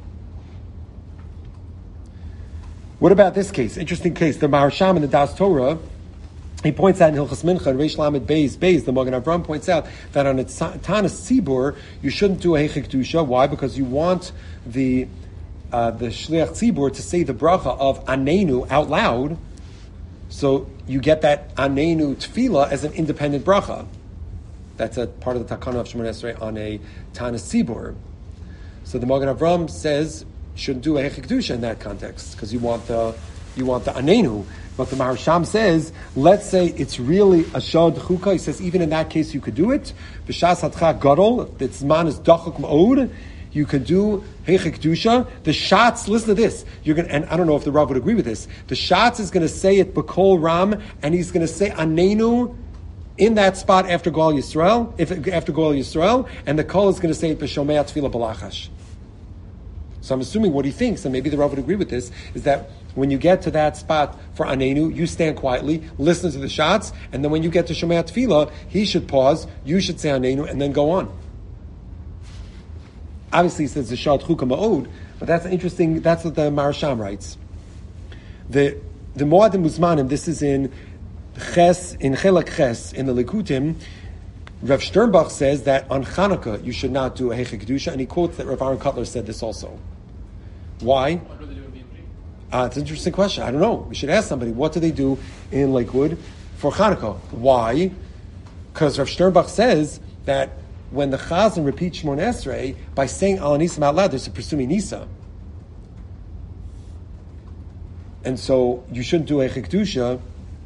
What about this case? Interesting case. The Maharsham in the Das Torah, he points out in Hilchas Mincha, and Reish Lamed Beis, Beis, the Magen Avram points out that on a Tanas Tzibur, you shouldn't do a Heicha Kedusha. Why? Because you want the uh, the Shliach Tzibur to say the bracha of Anenu out loud, so you get that Anenu Tefillah as an independent bracha. That's a part of the Takana of Shemona Esrei on a Tanas Tzibur. So the Magen Avram says you shouldn't do a Heicha Kedusha in that context, because you want the you want the Anenu. But the Maharsham says, let's say it's really a Shad Chukah. He says, even in that case, you could do it. B'shas hatcha gadol, the tzman is dachuk ma'od. You could do Heicha Kedusha. The Shatz, listen to this. You're going, and I don't know if the Rav would agree with this. The Shatz is going to say it b'kol ram, and he's going to say Anenu in that spot after Goal Yisrael, if after Goal Yisrael, and the Kol is going to say B'Shomei Tefillah Balachash. So I'm assuming what he thinks, and maybe the Rav would agree with this, is that when you get to that spot for Anenu, you stand quietly, listen to the shots, and then when you get to Shomei Tefillah, he should pause, you should say Anenu, and then go on. Obviously, he says the Shad Chuka Ma'od, but that's interesting. That's what the Marasham writes. The the Moadim Muzmanim. This is in Ches in Chelak Ches in the Likutim. Rav Sternbach says that on Chanukah you should not do a Heicha Kedusha, and he quotes that Rav Aaron Kotler said this also. Why? What do they do in Bibli? Uh, it's an interesting question. I don't know. We should ask somebody. What do they do in Lakewood for Chanukah? Why? Because Rav Sternbach says that when the Chazan repeats Shmon Esrei, by saying Al Nisim out loud, there's a presuming Nisa. And so you shouldn't do a Kedusha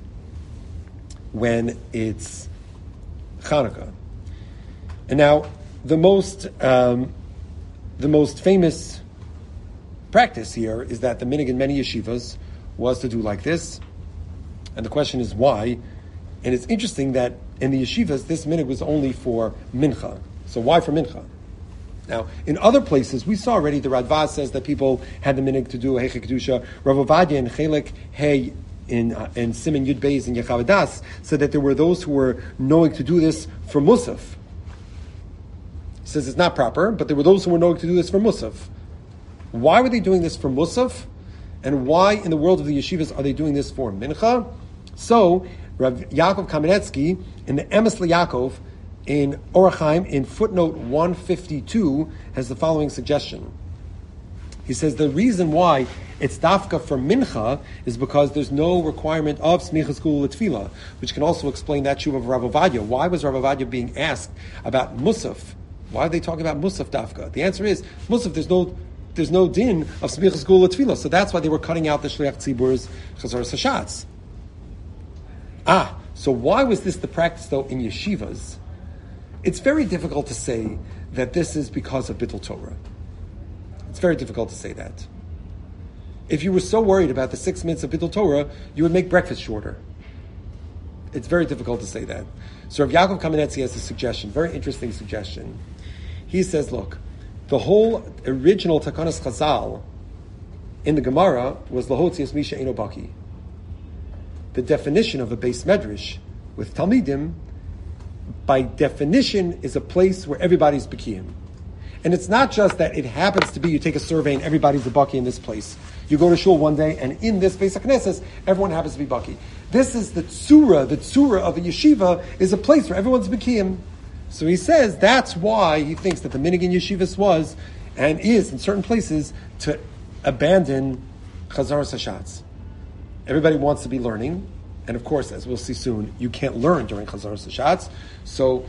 when it's Chanukah. And now, the most um, the most famous practice here is that the minig in many yeshivas was to do like this. And the question is why? And it's interesting that in the yeshivas, this minig was only for mincha. So why for mincha? Now, in other places, we saw already the Radvaz says that people had the minig to do a Heicha Kedusha. Rav Ovadia in Chelek Hey in uh, in Siman Yud Beis in Yechavadas said that there were those who were knowing to do this for Musaf. He says it's not proper, but there were those who were knowing to do this for Musaf. Why were they doing this for Musaf? And why in the world of the yeshivas are they doing this for Mincha? So, Rav Yaakov Kamenetsky in the Emes LeYaakov in Orach Chaim in footnote one fifty-two has the following suggestion. He says the reason why it's dafka for mincha is because there's no requirement of smichas kula l'tfila, which can also explain that shuv of Rav Ovadia. Why was Rav Ovadia being asked about musaf? Why are they talking about musaf dafka? The answer is musaf. There's no there's no din of smichas kula l'tfila, so that's why they were cutting out the shliach tzibur's chazaras hashatz. Ah, so why was this the practice though in yeshivas? It's very difficult to say that this is because of Bittul Torah. It's very difficult to say that. If you were so worried about the six minutes of Bittul Torah, you would make breakfast shorter. It's very difficult to say that. So Rav Yaakov Kamenetsky has a suggestion, very interesting suggestion. He says, look, the whole original Takanas Chazal in the Gemara was Lahotzias Misha Eino Baki. The definition of a base medrash with Talmidim, by definition, is a place where everybody's B'kiyim. And it's not just that it happens to be you take a survey and everybody's a Baki in this place. You go to shul one day and in this Beis HaKnesses, everyone happens to be Baki. This is the tzura, the tzura of a yeshiva is a place where everyone's B'kiyim. So he says that's why he thinks that the minig in yeshivas was and is in certain places to abandon Chazaras Hashatz. Everybody wants to be learning. And of course, as we'll see soon, you can't learn during Chazaras Hashatz. So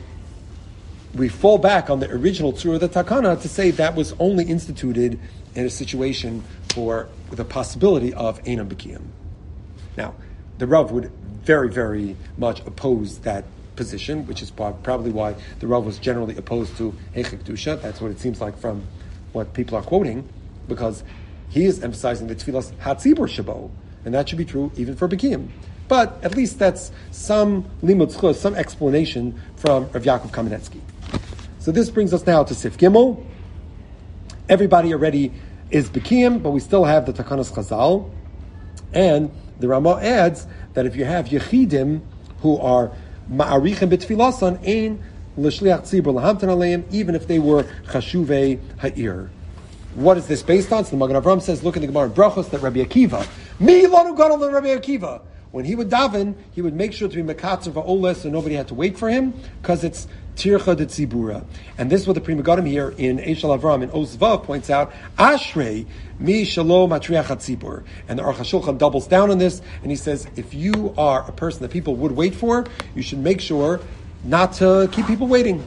we fall back on the original Tzura of the Takana to say that was only instituted in a situation for the possibility of Einam B'kiyim. Now, the Rav would very, very much oppose that position, which is probably why the Rav was generally opposed to Heicha Kedusha. That's what it seems like from what people are quoting, because he is emphasizing the Tfilas Hatzibur Shabo, and that should be true even for B'kiyim. But at least that's some limud zchus, some explanation from Rav Yaakov Kamenetsky. So this brings us now to Sif Gimel. Everybody already is B'kiyim, but we still have the Takanas Chazal. And the Ramah adds that if you have Yechidim who are Ma'arichim B'tfilasan, Ein L'shliach Tzibur L'hamtan Aleim, even if they were Chashuvei Ha'ir. What is this based on? So the Magen Avraham says, look in the Gemara in Brachos, that Rabbi Akiva, Mi Lanu Gadol than Rabbi Akiva. When he would daven, he would make sure to be mekatzer va'oles so nobody had to wait for him, because it's tircha de tzibura. And this is what the Pri Megadim here in Eshel Avram in Ozvav points out, Ashrei mi shalom matriach hatzibur. And the Aruch HaShulchan doubles down on this, and he says, if you are a person that people would wait for, you should make sure not to keep people waiting.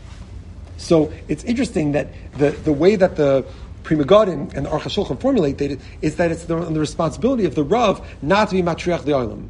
So it's interesting that the, the way that the Pri Megadim and the Aruch HaShulchan formulate it is that it's the, the responsibility of the Rav not to be matriach the olam.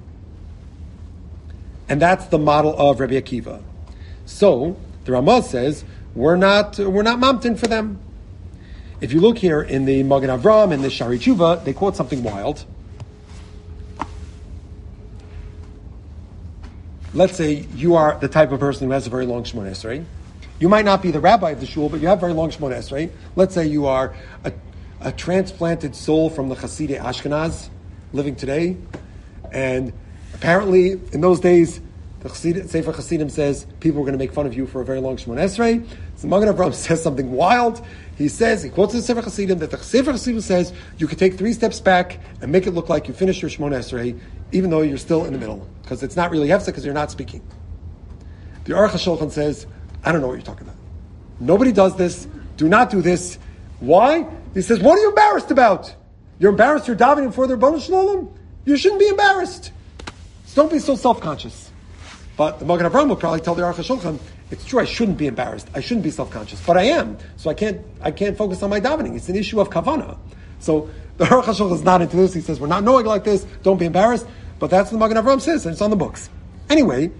And that's the model of Rabbi Akiva. So the Ramah says we're not we're not mamtin for them. If you look here in the Magen Avraham and the Shari Tshuva, they quote something wild. let's say you are the type of person who has a very long Shmoneh Esrei. You might not be the rabbi of the shul, but you have very long Shmoneh Esrei. Let's say you are a, a transplanted soul from the Hasidei Ashkenaz living today, and apparently in those days, the Chassid, Sefer Chassidim says people were going to make fun of you for a very long Shmoneh Esrei. So Magen Avraham says something wild. He says, he quotes the Sefer Chassidim, that the Sefer Chassidim says you could take three steps back and make it look like you finished your Shmoneh Esrei, even though you're still in the middle, because it's not really hefsek because you're not speaking. The Aruch HaShulchan says, I don't know what you're talking about. Nobody does this. Do not do this. Why? He says, what are you embarrassed about? You're embarrassed you're davening before the Rebbeinu Shalom? You shouldn't be embarrassed. So don't be so self-conscious. But the Magen Avraham will probably tell the Aruch HaShulchan, it's true, I shouldn't be embarrassed. I shouldn't be self-conscious. But I am. So I can't I can't focus on my davening. It's an issue of kavanah. So the Aruch HaShulchan is not into this. He says, we're not knowing like this. Don't be embarrassed. But that's what the Magen Avraham says, and it's on the books. Anyway,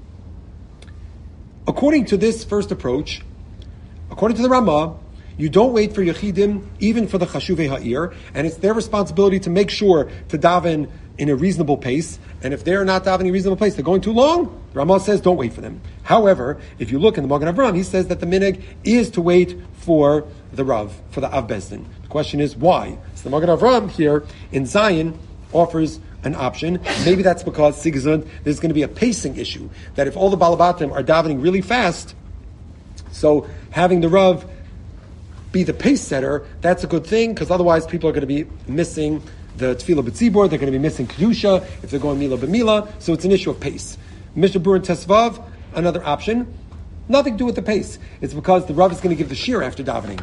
according to this first approach, according to the Ramah, you don't wait for Yechidim, even for the Chashuvei Ha'ir, and it's their responsibility to make sure to daven in a reasonable pace, and if they're not davening in a reasonable pace, they're going too long, the Ramah says don't wait for them. However, if you look in the Magen Avraham, he says that the minhag is to wait for the Rav, for the Av Bezdin. The question is, why? So the Magen Avraham here in Zion offers an option. Maybe that's because Sigismund, there's going to be a pacing issue, that if all the Balabatim are davening really fast, so having the Rav be the pace setter, that's a good thing, because otherwise people are going to be missing the Tefillah B'tzibur, they're going to be missing Kedusha if they're going Mila B'Mila, so it's an issue of pace. Mishnah Berurah and Tesvav, another option, nothing to do with the pace. It's because the Rav is going to give the shir after davening.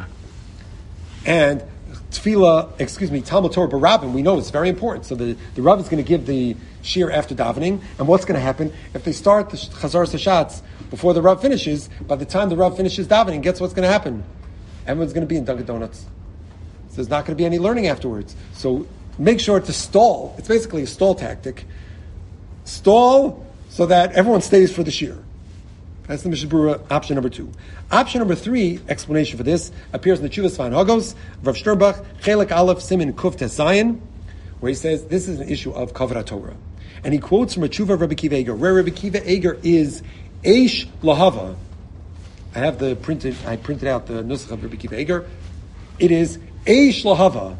And Tefillah, excuse me, Talmud Torah Barabim, we know it's very important. So the, the Rav is going to give the shir after davening, and what's going to happen? If they start the Chazar Sashatz before the Rav finishes, by the time the Rav finishes davening, guess what's going to happen? Everyone's going to be in Dunkin' Donuts. So there's not going to be any learning afterwards. So make sure to stall. It's basically a stall tactic. Stall so that everyone stays for the shir. That's the Mishnah Berurah option number two. Option number three, explanation for this, appears in the Chuvas Van Hagos, Rav Sternbach, Chelek Aleph, Simin Kuf Tes Zayin, where he says this is an issue of Kavod Torah. And he quotes from a Tshuva of Rabbi Kiva Eger, where Rabbi Kiva Eger is Eish Lahava. I have the printed, I printed out the Nusach of Rabbi Kiva Eger. It is Eish Lahava,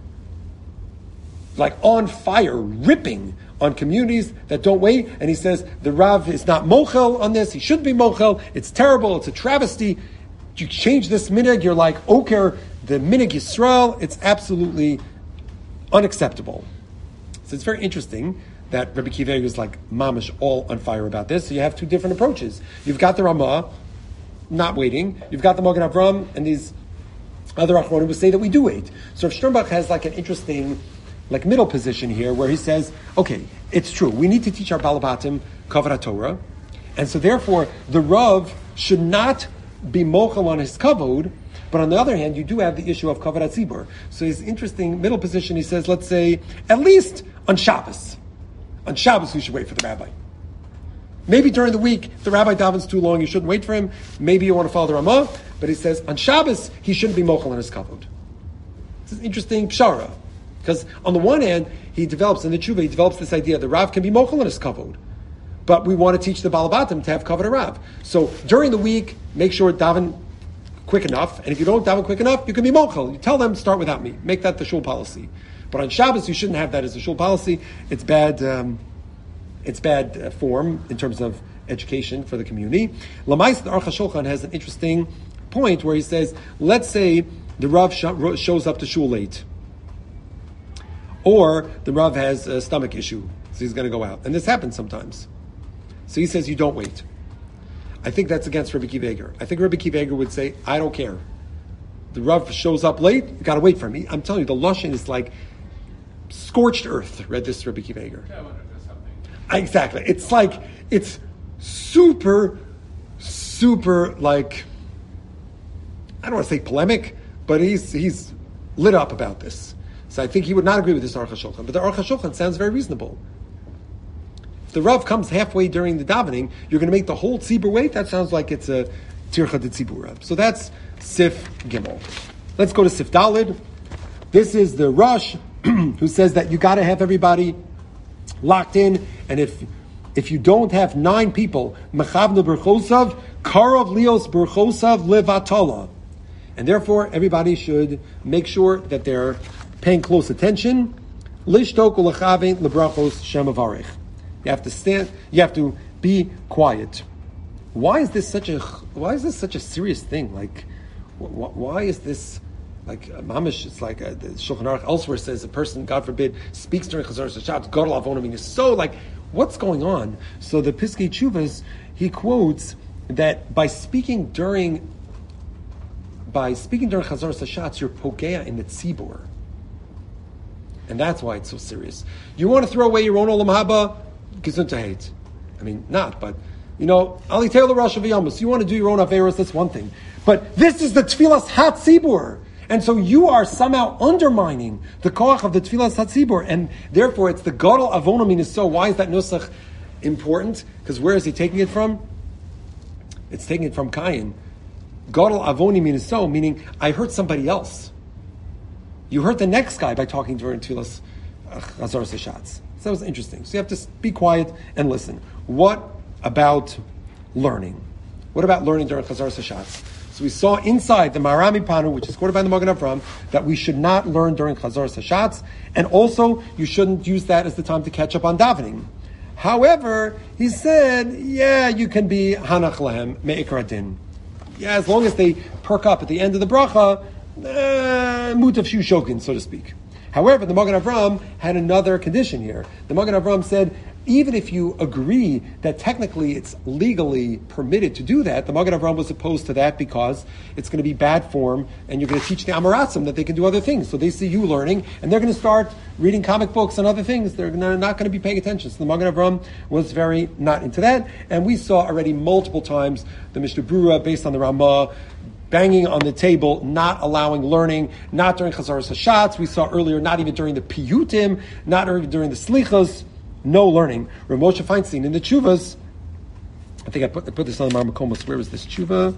like on fire, ripping on communities that don't wait. And he says the Rav is not mochel on this. He shouldn't be mochel. It's terrible. It's a travesty. You change this minhag, you're like Oker, the minhag Yisrael. It's absolutely unacceptable. So it's very interesting that Rabbi Kiva is like mamish all on fire about this. So you have two different approaches. You've got the Ramah, not waiting. You've got the Magen Avraham, and these other Achronim who say that we do wait. So if Sternbach has like an interesting like middle position here, where he says, okay, it's true, we need to teach our Balabatim Kavod Torah, and so therefore the Rav should not be mochel on his kavod, but on the other hand, you do have the issue of Kavod HaTzibur. So his interesting middle position, he says, let's say, at least on Shabbos. On Shabbos, we should wait for the rabbi. Maybe during the week, if the rabbi davens too long, you shouldn't wait for him. Maybe you want to follow the Ramah, but he says, on Shabbos, he shouldn't be mochel on his kavod. It's an interesting pshara. Because on the one hand, he develops, in the tshuva, he develops this idea that Rav can be mochel on his kavod. But we want to teach the Balabatim to have kavod Rav. So during the week, make sure daven quick enough. And if you don't daven quick enough, you can be mochel. You tell them, start without me. Make that the shul policy. But on Shabbos, you shouldn't have that as a shul policy. It's bad, um, it's bad uh, form in terms of education for the community. Lamais, the Aruch HaShulchan has an interesting point where he says, let's say the Rav sh- shows up to shul late. Or the Rav has a stomach issue, so he's going to go out. And this happens sometimes. So he says, you don't wait. I think that's against Rabbi Kiva Eger. I think Rabbi Kiva Eger would say, I don't care. The Rav shows up late, you got to wait for him. I'm telling you, the Lashon is like scorched earth, read this Rabbi Kiva Eger. Yeah, I wonder if there's something. Exactly. It's like, it's super, super like, I don't want to say polemic, but he's he's lit up about this. So I think he would not agree with this Aruch HaShulchan. But the Aruch HaShulchan sounds very reasonable. If the Rav comes halfway during the davening, you're going to make the whole tzibur wait? That sounds like it's a tircha de tzibur Rav. So that's Sif Gimel. Let's go to Sif Dalid. This is the Rosh who says that you got to have everybody locked in, and if if you don't have nine people, mechavna berchosav, karov lios berchosav levatala. And therefore, everybody should make sure that they're paying close attention. Lishtok ulechavein lebrachos shem avarech. You have to stand, you have to be quiet. Why is this such a, why is this such a serious thing? Like, wh- why is this, like, mamish, it's like, uh, the Shulchan Aruch elsewhere says a person, God forbid, speaks during Chazar Shabbat, Gadol Avonim, is so like, what's going on? So the Piskei Teshuvos, he quotes that by speaking during, by speaking during Chazar Shabbat, you're pogea in the tzibur. And that's why it's so serious. You want to throw away your own olam haba, gesundheit hate. I mean, not, but, you know, Ali Taylor Rosh Hashanah, you want to do your own averos, that's one thing. But this is the tefillas hatzibur. And so you are somehow undermining the koach of the tefillas hatzibur. And therefore it's the gadol avonim is so. Why is that nusach important? Because where is he taking it from? It's taking it from Kayin. Gadol avonim is so, meaning I hurt somebody else. You hurt the next guy by talking during tefillas chazar seshatz. So that was interesting. So you have to be quiet and listen. What about learning? What about learning during chazar seshatz? So we saw inside the Marami Panu, which is quoted by the Magen Avram, that we should not learn during chazar seshatz, and also you shouldn't use that as the time to catch up on davening. However, he said, yeah, you can be hanach lehem me'ikra din. Yeah, as long as they perk up at the end of the bracha, uh, mutav shu shokin, so to speak. However, the Magen Avram had another condition here. The Magen Avram said, even if you agree that technically it's legally permitted to do that, the Magen Avram was opposed to that because it's going to be bad form and you're going to teach the Amaratzim that they can do other things. So they see you learning and they're going to start reading comic books and other things. They're not going to be paying attention. So the Magen Avram was very not into that. And we saw already multiple times the Mishnah Brura based on the Ramah banging on the table, not allowing learning, not during Chazar Hashatz. We saw earlier, not even during the Piyutim, not even during the Slichos. No learning. Rav Moshe Feinstein in the Tshuvas, I think I put, I put this on the Marmakomos. Where is this Tshuva?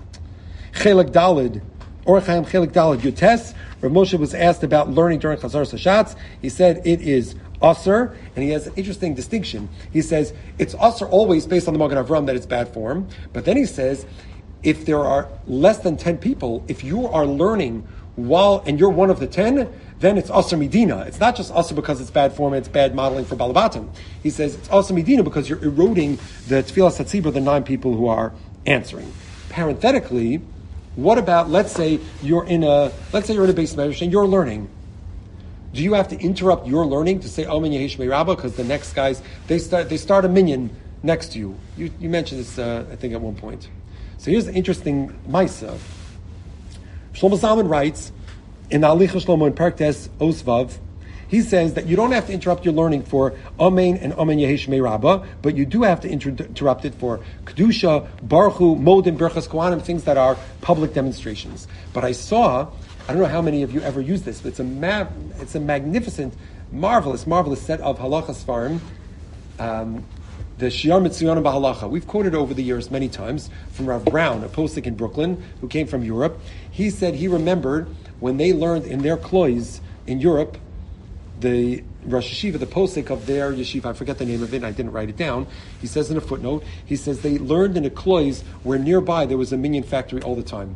Chelik Dalid, Orach Chaim Chelik Dalid Yutes. Rav Moshe was asked about learning during Chazar Sashatz. He said it is Asr, and he has an interesting distinction. He says it's Asr always based on the Magen Avram that it's bad form, but then he says if there are less than ten people, if you are learning while and you're one of the ten, then it's Asr Medina. It's not just Asr because it's bad form, it's bad modeling for Balabatim. He says it's Asr Medina because you're eroding the Tfilas HaTzibur, the nine people who are answering. Parenthetically, what about, let's say you're in a, let's say you're in a base medrash and you're learning. Do you have to interrupt your learning to say Omen Yehish Meirabah because the next guys, they start, they start a minyan next to you? You, you mentioned this, uh, I think, at one point. So here's the interesting Maisa. Shlomo Zalman writes, in the Alicha Shlomo in Perktes Osvav, he says that you don't have to interrupt your learning for Amen and Amen Yehish Meirabah, but you do have to inter- interrupt it for Kedusha, Baruch Hu, Modim, Berchas Kohanim, things that are public demonstrations. But I saw, I don't know how many of you ever use this, but it's a ma- it's a magnificent, marvelous, marvelous set of Halacha Sfarim, um, the Shiar Mitzuyanim Bahalacha. We've quoted over the years many times from Rav Brown, a postik in Brooklyn, who came from Europe. He said he remembered when they learned in their klois in Europe, the Rosh Yeshiva, the posik of their yeshiva, I forget the name of it, I didn't write it down. He says in a footnote, he says they learned in a klois where nearby there was a minyan factory all the time.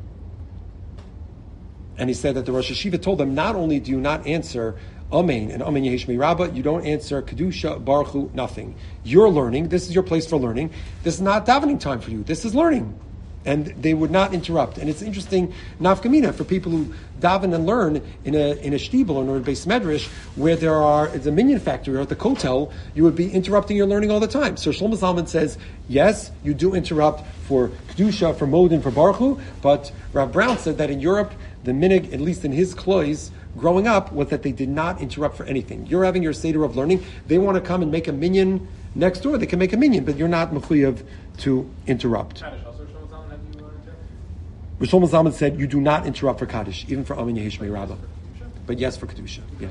And he said that the Rosh Yeshiva told them, not only do you not answer Amen and Amen Yehish Meirabah, you don't answer Kedusha, Baruch Hu, nothing. You're learning, this is your place for learning. This is not davening time for you, this is learning. And they would not interrupt. And it's interesting, nafkamina, for people who daven and learn in a in a shtibel or in a beis medrash where there are it's a minyan factory or at the kotel, you would be interrupting your learning all the time. So Shlomo Zalman says, yes, you do interrupt for Kedusha, for Modin, for Baruch Hu, but Rav Brown said that in Europe, the minig, at least in his klois, growing up, was that they did not interrupt for anything. You're having your seder of learning, they want to come and make a minyan next door, they can make a minyan, but you're not mechuyev to interrupt. Shlomo Zalman said, you do not interrupt for Kaddish, even for Amen Yehish Meirabah. But yes, for Kedusha. Yeah.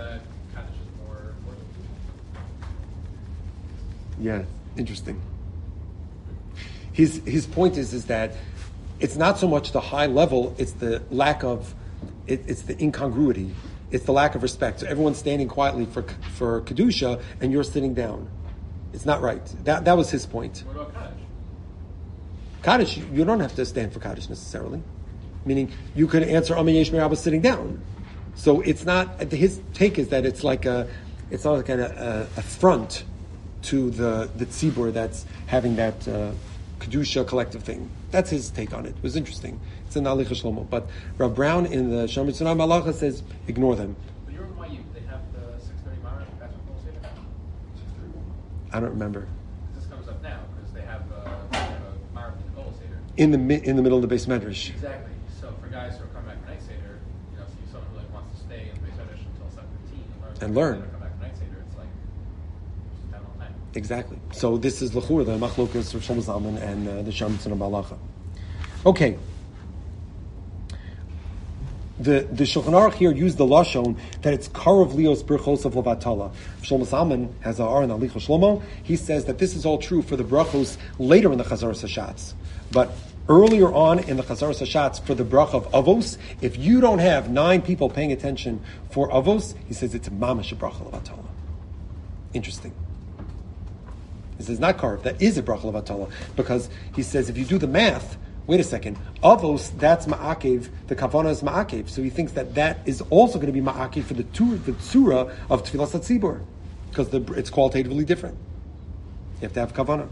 Yeah, interesting. His his point is, is that it's not so much the high level, it's the lack of, it, it's the incongruity, it's the lack of respect. So everyone's standing quietly for for Kedusha, and you're sitting down. It's not right. That that was his point. What about Kaddish? Kaddish, you, you don't have to stand for Kaddish necessarily. Meaning, you could answer Amay Yesh Merabah sitting down. So it's not, his take is that it's like a, it's not like a, a, a front to the, the tzibur that's having that uh, Kedusha collective thing. That's his take on it. It was interesting. It's in Alicha Shlomo. But Rav Brown in the Shomer Tzunam Malacha says, ignore them. But you're why you they have the six thirty Mara, that's what Kol Seder? six thirty-one. I don't remember. This comes up now, because they have uh, they have a Mara and Kol Seder. In the mi- in the middle of the Beis Medrash. Exactly. So for guys who are coming back for night Seder, you know, so someone who like wants to stay in the Beis Medrash until seven fifteen And learn. Come back for night Seder, it's like just have all time. Exactly. So this is L'chur, the Machlokas of Shlomo Zalman and uh, the Shomer Tzunam Malacha. Okay. The the Shulchan Aruch here used the lashon that it's Karav Lios Birchos of Lavatala. Shlomo Zalman has a R in Alicha Shlomo. He says that this is all true for the brachos later in the Chazaras Hashatz, but earlier on in the Chazaras Hashatz for the brach of Avos, if you don't have nine people paying attention for Avos, he says it's a mamash bracha Lavatala. Interesting. He says not Karav, that is a bracha Lavatala, because he says if you do the math. Wait a second. Avos, that's ma'akev. The kavana is ma'akev. So he thinks that that is also going to be ma'akev for the tur, the tzura of tefillas hatzibur, because the, it's qualitatively different. You have to have kavana.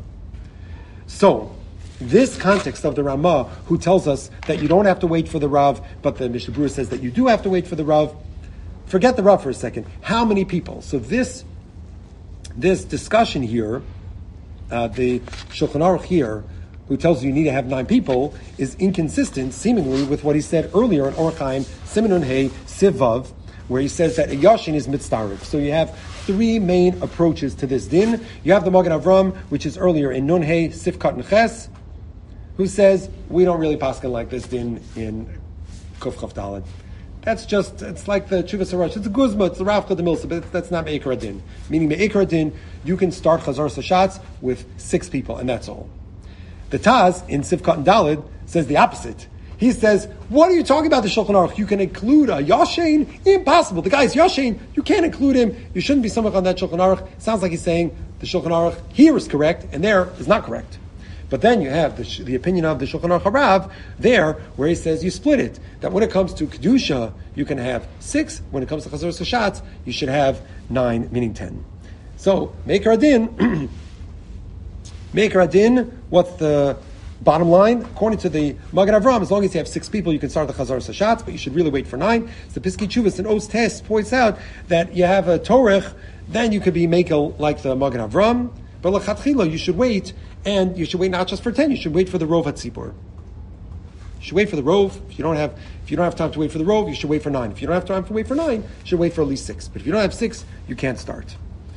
So, this context of the Ramah, who tells us that you don't have to wait for the Rav, but the Mishnah Berurah says that you do have to wait for the Rav. Forget the Rav for a second. How many people? So this, this discussion here, uh, the Shulchan Aruch here, who tells you you need to have nine people, is inconsistent, seemingly, with what he said earlier in Orach Chaim, Siman Hey Sivav, where he says that a Yashin is mitzdarif. So you have three main approaches to this din. You have the Magen Avram, which is earlier in Nun Hey Sifkat and Ches, who says, we don't really paskin like this din in Kuf Chav Daled. That's just, it's like the Chuvas Harash. It's a Guzma, it's the Ravcha the Milsa, but that's not Me'ikar Adin. Meaning Me'ikar Adin, you can start Chazaras Hashatz with six people, and that's all. The Taz, in Sifkat and Daled, says the opposite. He says, what are you talking about, the Shulchan Aruch? You can include a Yashin? Impossible. The guy is Yashin. You can't include him. You shouldn't be samach on that Shulchan Aruch. Sounds like he's saying the Shulchan Aruch here is correct, and there is not correct. But then you have the, the opinion of the Shulchan Aruch Harav there, where he says you split it. That when it comes to Kedusha, you can have six. When it comes to Chazaras Hashatz, you should have nine, meaning ten. So, Me'ikar Adin... Me'ikar Adin, what's the bottom line? According to the Magen Avram, as long as you have six people, you can start the Chazaras Hashatz, but you should really wait for nine. So the Piskei Teshuvos and Oz Test points out that you have a Torech, then you could be Mekel like the Magen Avram, but L'chatchila, you should wait, and you should wait not just for ten, you should wait for the Rov HaTzibur. You should wait for the Rov. If you don't have, if you don't have time to wait for the Rov, you should wait for nine. If you don't have time to wait for nine, you should wait for at least six. But if you don't have six, you can't start.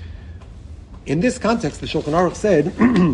In this context, the Shulchan Aruch said,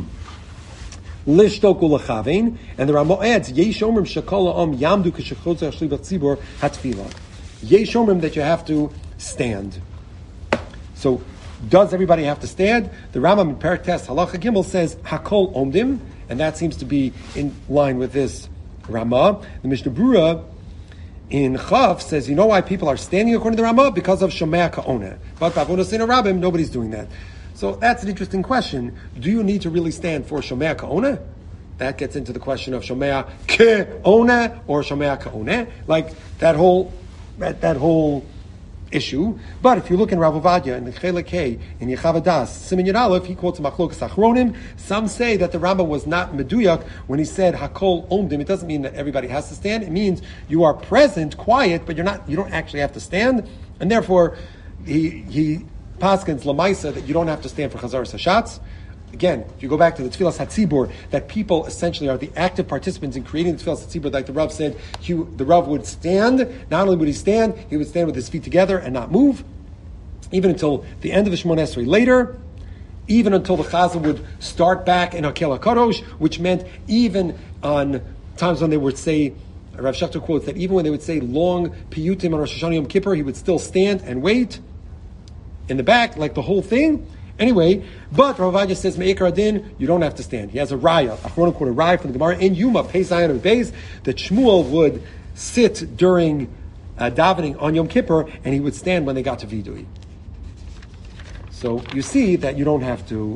Lishtoku l'chavein, and the Ramah adds, Yesh omrim shekol ha'am yamdu k'shechotzer hashli b'tzibur hatfila. Yesh omrim that you have to stand. So, does everybody have to stand? The Rambam in Perek Tes Halacha Gimel says, Hakol omdim, and that seems to be in line with this Ramah. The Mishnah Berurah in Chav says, you know why people are standing according to the Ramah? Because of Shomea Ka'oneh. But B'avodas Ein Rabim, nobody's doing that. So that's an interesting question. Do you need to really stand for Shomea Ka'oneh? That gets into the question of Shomea Ke'oneh or Shomea Ka'oneh. Like that whole, that, that whole issue. But if you look in Rav Ovadia, in the Chelek Hey, in Yechav Adas, Siman Yud Aleph, he quotes Machlokas Achronim. Some say that the Rambam was not Meduyak when he said Hakol Omdim. It doesn't mean that everybody has to stand. It means you are present, quiet, but you're not, you don't actually have to stand. And therefore, he, he, Paskins Lamaisa that you don't have to stand for Chazaras Hashatz. Again, if you go back to the Tfilas Hatzibur, that people essentially are the active participants in creating the Tfilas Hatzibur, like the Rav said, he, the Rav would stand, not only would he stand, he would stand with his feet together and not move, even until the end of the Shemona Esrei later, even until the Chazal would start back in Hakel HaKadosh, which meant even on times when they would say, Rav Shechter quotes that even when they would say long piyutim on Rosh Hashanah Yom Kippur, he would still stand and wait in the back, like the whole thing. Anyway, but Rav Ovadia says, Me'ikar Adin, you don't have to stand. He has a raya, a quote unquote a raya from the Gemara in Yuma, Pei Zayin and Beis, that Shmuel would sit during uh, davening on Yom Kippur, and he would stand when they got to Vidui. So you see that you don't have to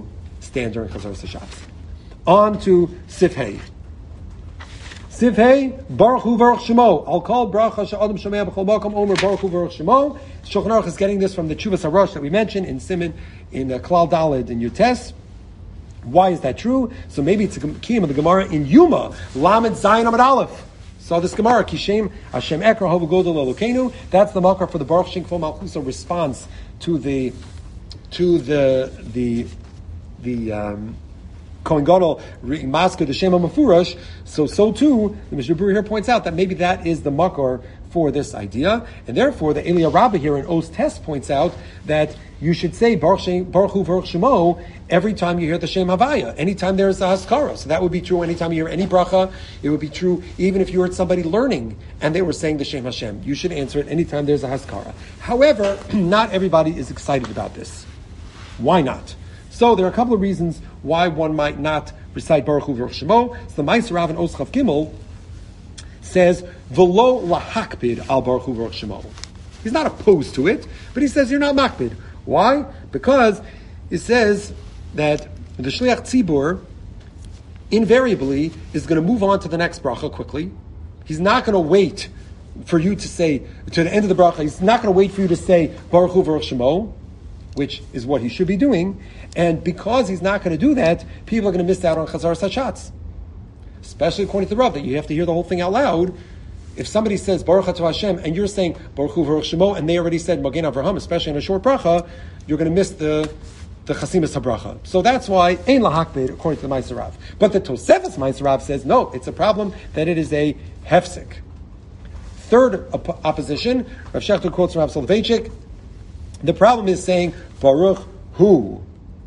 stand during Chazar Sashatz. On to Sifhei. Sifhei, Baruch Hu Baruch Shemo. I'll call Bracha Sha'adam Shomei B'chol Makom Omer Baruch Hu Baruch Shemo. Shulchan Aruch is getting this from the Tshuvas HaRosh that we mentioned in Siman, in uh, Klal Daled, in Yutes. Why is that true? So maybe it's a kiyum of the Gemara in Yuma, Lamed Zayin Amud Aleph. So this Gemara, Kishem Hashem Ekra Hovu Godel Elokeinu. That's the makar for the Baruch Shem Kol Malchusa response to the to the the the um, Kohen Gadol Masker the Shem Mafurash. So so too the Mishnah Berurah here points out that maybe that is the makar for this idea, and therefore the Eliyahu Rabbah here in Oz Test points out that you should say Baruch Shem, Baruch Hu Baruch Shemo every time you hear the Shem Havaya, anytime there is a Haskara. So that would be true anytime you hear any bracha. It would be true even if you heard somebody learning and they were saying the Shem Hashem. You should answer it anytime there's a Haskara. However, not everybody is excited about this. Why not? So there are a couple of reasons why one might not recite Baruch Hu Baruch Shemo. So the Ma'aser Rav in Oz Chav Gimel says V'lo lahakpid al Baruch Hu Baruch Shemo. He's not opposed to it, but he says you're not makpid. Why? Because it says that the Shliach Tzibur invariably is going to move on to the next bracha quickly. He's not going to wait for you to say, to the end of the bracha, he's not going to wait for you to say Baruch Hu Baruch Shemo, which is what he should be doing. And because he's not going to do that, people are going to miss out on Chazar Sashatz. Especially according to the Rav, that you have to hear the whole thing out loud. If somebody says Baruch Atah Hashem and you're saying Baruch Hu Baruch Shemo and they already said Magen Avraham, especially in a short bracha, you're going to miss the the Chasimus HaBracha. So that's why Ein Lahakbid according to the Ma'aser Rav. But the Tosefes Ma'aser Rav says no, it's a problem that it is a hefsek. Third op- opposition, Rav Shechter quotes from Rav Soloveitchik. The problem is saying Baruch Hu.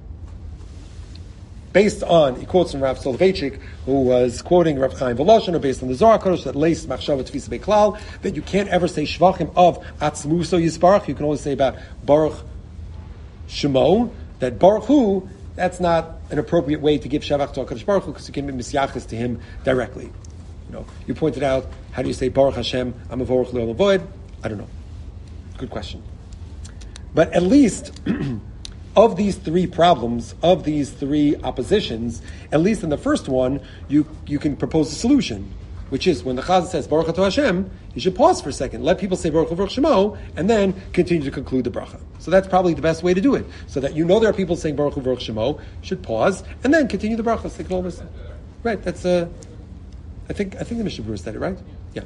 Based on, he quotes from Rav Soloveitchik, who was quoting Rav Chaim Voloshin, or based on the Zohar Kodesh, that leis machshavat tfisa beklal, that you can't ever say shvachim of atzmuso yisbarach, you can only say about Baruch Shemo, that Baruch Hu, that's not an appropriate way to give shavach to HaKadosh Baruch Hu, because you can be misyachis to him directly. You know, you pointed out, how do you say Baruch Hashem, Amavorach Le'olam Voed? I don't know. Good question. But at least, of these three problems, of these three oppositions, at least in the first one, you, you can propose a solution, which is when the Chazan says Baruch Atah Hashem, you should pause for a second, let people say Baruch Hu Baruch Shemo, and then continue to conclude the bracha. So that's probably the best way to do it, so that you know there are people saying Baruch Hu Baruch Shemo, you should pause and then continue the bracha. So they can almost, right? That's uh, I think I think the Mishnah Berurah said it, right? Yeah.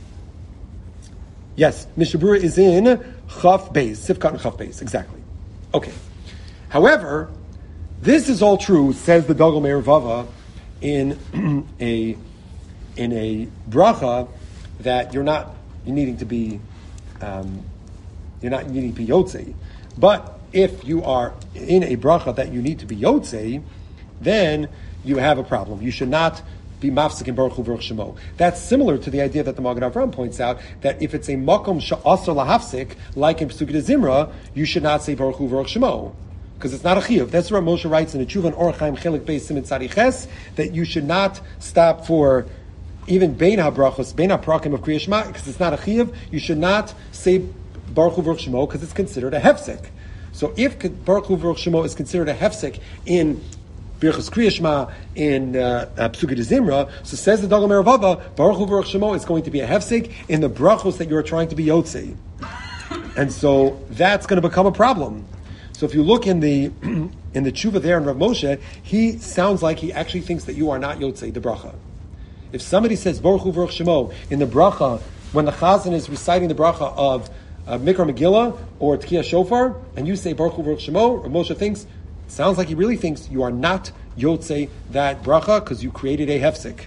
Yes, Mishnah Berurah is in Chaf Beis, Sifkat and Chaf Beis, exactly. Okay. However, this is all true, says the Dagel Meir Vava, in a in a bracha that you're not you're needing to be um, you're not needing to be yotzei. But if you are in a bracha that you need to be yotzei, then you have a problem. You should not be mafsik in Baruch Hu Baruch Shemo. That's similar to the idea that the Magen Avraham points out, that if it's a makom she'asar lahafsik, like in Pesukei Zimra, you should not say Baruch Hu Baruch Shemo, because it's not a chiyuv. That's what Moshe writes in the Tshuva and Orach Chaim Chelik Beis Siman Tzadiches, that you should not stop for even bein habrachos, bein haprakim of Kriya Shema, because it's not a chiyuv. You should not say Baruch Hu Baruch Shemo because it's considered a hefsek. So if Baruch Hu Baruch Shemo is considered a hefsek in Birchas Kriya Shema, in uh, uh, Pesukei Zimra, so says the Dagel Meir Vava, Baruch Hu Baruch Shemo is going to be a hefsek in the brachos that you are trying to be yotzei, and so that's going to become a problem. So if you look in the in the tshuva there in Rav Moshe, he sounds like he actually thinks that you are not yotzei the bracha. If somebody says Baruch Hu Baruch Shemo in the bracha when the chazan is reciting the bracha of uh, Mikra Megillah or Tkiyah Shofar, and you say Baruch Hu Baruch Shemo, Rav Moshe thinks, sounds like he really thinks you are not yotzei that bracha because you created a hefsek.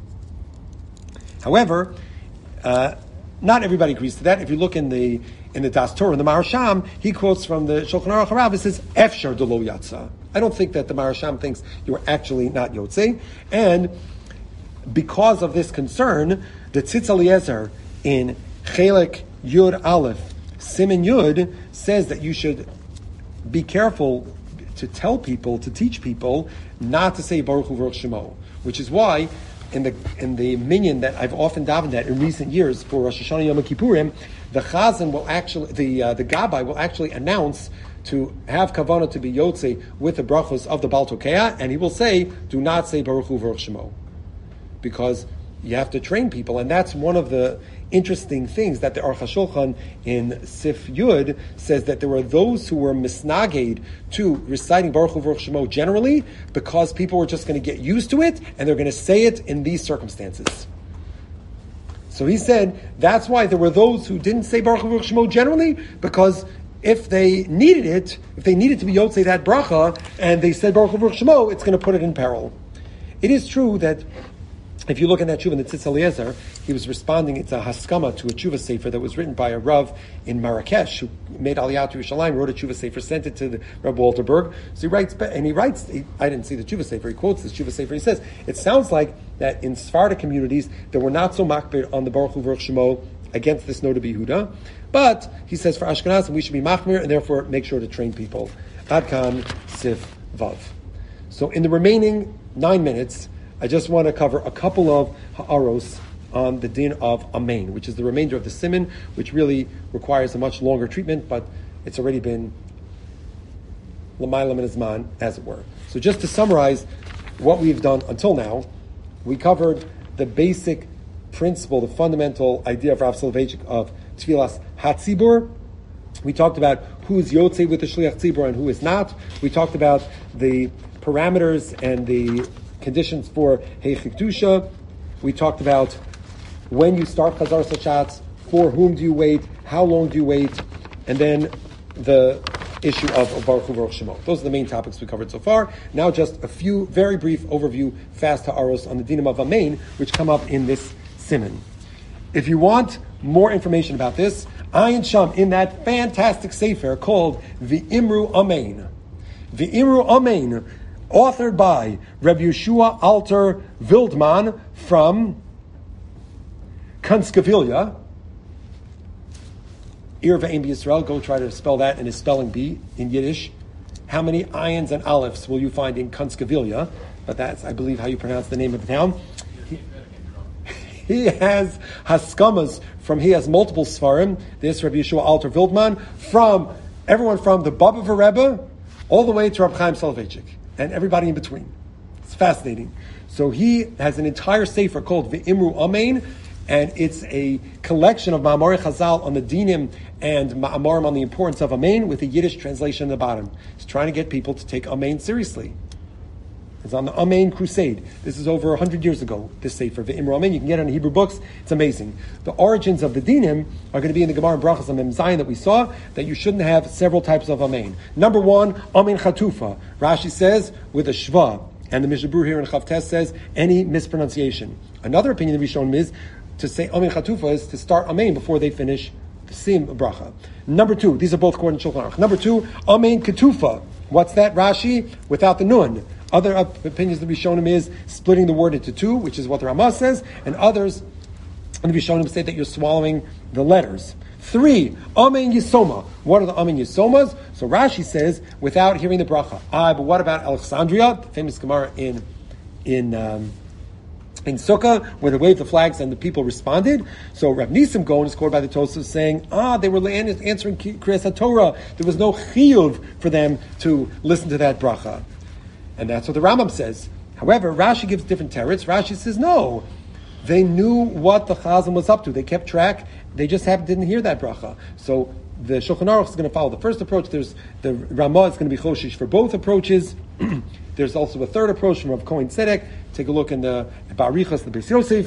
However, uh, not everybody agrees to that. If you look in the in the Das Torah, in the Maharsham, he quotes from the Shulchan Aruch Harav. It says Efshar Delo Yatsa. I don't think that the Maharsham thinks you are actually not yotzei, and because of this concern, the Tzitz Eliezer in Chelek Yud Aleph Siman Yud says that you should be careful to tell people, to teach people, not to say Baruch Hu Baruch Shemo, which is why in the in the minyan that I've often davened at in recent years for Rosh Hashanah Yom Kippurim, the Chazan will actually, the uh, the Gabbai will actually announce to have kavanah to be yotze with the brachos of the Baal Tokea, and he will say, do not say Baruch Hu Baruch Shemo. Because you have to train people, and that's one of the interesting things that the Aruch HaShulchan in Sif Yud says, that there were those who were misnaged to reciting Baruch Hu Baruch Shemo generally, because people were just going to get used to it, and they're going to say it in these circumstances. So he said, that's why there were those who didn't say Baruch Hu Baruch Shemo generally, because if they needed it, if they needed to be Yotzei that bracha, and they said Baruch Hu Baruch Shemo, it's going to put it in peril. It is true that if you look in that tshuva in the Tzitz Eliezer, he was responding, it's a haskama to a tshuva sefer that was written by a Rav in Marrakesh who made Aliyah to Yerushalayim, wrote a tshuva sefer, sent it to the Reb Walter Berg. So he writes, and he writes, he, I didn't see the tshuva sefer, he quotes this tshuva sefer, he says, it sounds like that in Sephardic communities, there were not so makbir on the Baruch Hu Baruch Shemo against this Noda B'Yehuda, but he says for Ashkenazim we should be machmir and therefore make sure to train people. Adkan Sif Vav. So in the remaining nine minutes, I just want to cover a couple of ha'aros on the din of amen, which is the remainder of the siman, which really requires a much longer treatment, but it's already been l'maylam minazman, as it were. So just to summarize what we've done until now, we covered the basic principle, the fundamental idea of Rav Soloveitchik of Tfilas HaTzibur. We talked about who is Yotzei with the Shliach Tzibur and who is not. We talked about the parameters and the conditions for Heichik Dusha. We talked about when you start Chazar Sachatz, for whom do you wait, how long do you wait, and then the issue of, of Baruch Hu Baruch Shemo. Those are the main topics we covered so far. Now just a few very brief overview, fast ha'aros on the dinim of Amen, which come up in this siman. If you want more information about this, Ayin Sham, in that fantastic sefer called V'imru Amen. V'imru Amen, authored by Reb Yeshua Alter Wildman from Kanskavilya. Ir V'Ein B'Yisrael, go try to spell that in his spelling bee in Yiddish. How many ayins and aleph will you find in Kanskavilya? But that's, I believe, how you pronounce the name of the town. He, he has haskamas from, he has multiple svarim, this Reb Yeshua Alter Wildman, from everyone from the Baba Rebbe all the way to Reb Chaim Soloveitchik, and everybody in between. It's fascinating. So he has an entire sefer called V'imru Amen, and it's a collection of Ma'amari Chazal on the dinim and Ma'amarim on the importance of Amen with a Yiddish translation at the bottom. He's trying to get people to take Amen seriously. It's on the Amen Crusade. This is over one hundred years ago, this sefer, V'imru Amen. You can get it in Hebrew books. It's amazing. The origins of the dinim are going to be in the Gemara and Brachas and Mem Zayin that we saw, that you shouldn't have several types of Amen. Number one, Amen Chatufa. Rashi says, with a Shva. And the Mishnah Berurah here in Chavtes says, any mispronunciation. Another opinion that Rishonim is, to say Amen Chatufa is to start Amen before they finish the Sim Bracha. Number two, these are both according to Shulchan Aruch. Number two, Amen Ketufa. What's that, Rashi? Without the Nun. Other opinions that Rishonim is splitting the word into two, which is what the Ramah says, and others, and the Rishonim say that you're swallowing the letters. Three, Amen Yisoma. What are the Amen Yisomas? So Rashi says, without hearing the bracha. Ah, but what about Alexandria, the famous Gemara in in um, in Sukkah, where they waved the flags and the people responded? So Rav Nisim Gaon is quoted by the Tosafos saying, ah, they were answering Kriyas HaTorah. There was no chiyuv for them to listen to that bracha. And that's what the Rambam says. However, Rashi gives different teretz. Rashi says, no, they knew what the Chazan was up to. They kept track. They just have, didn't hear that bracha. So the Shulchan Aruch is going to follow the first approach. There's the Ramah is going to be choshish for both approaches. There's also a third approach from Rav Kohen Tzedek. Take a look in the Barichas, the Beis Yosef.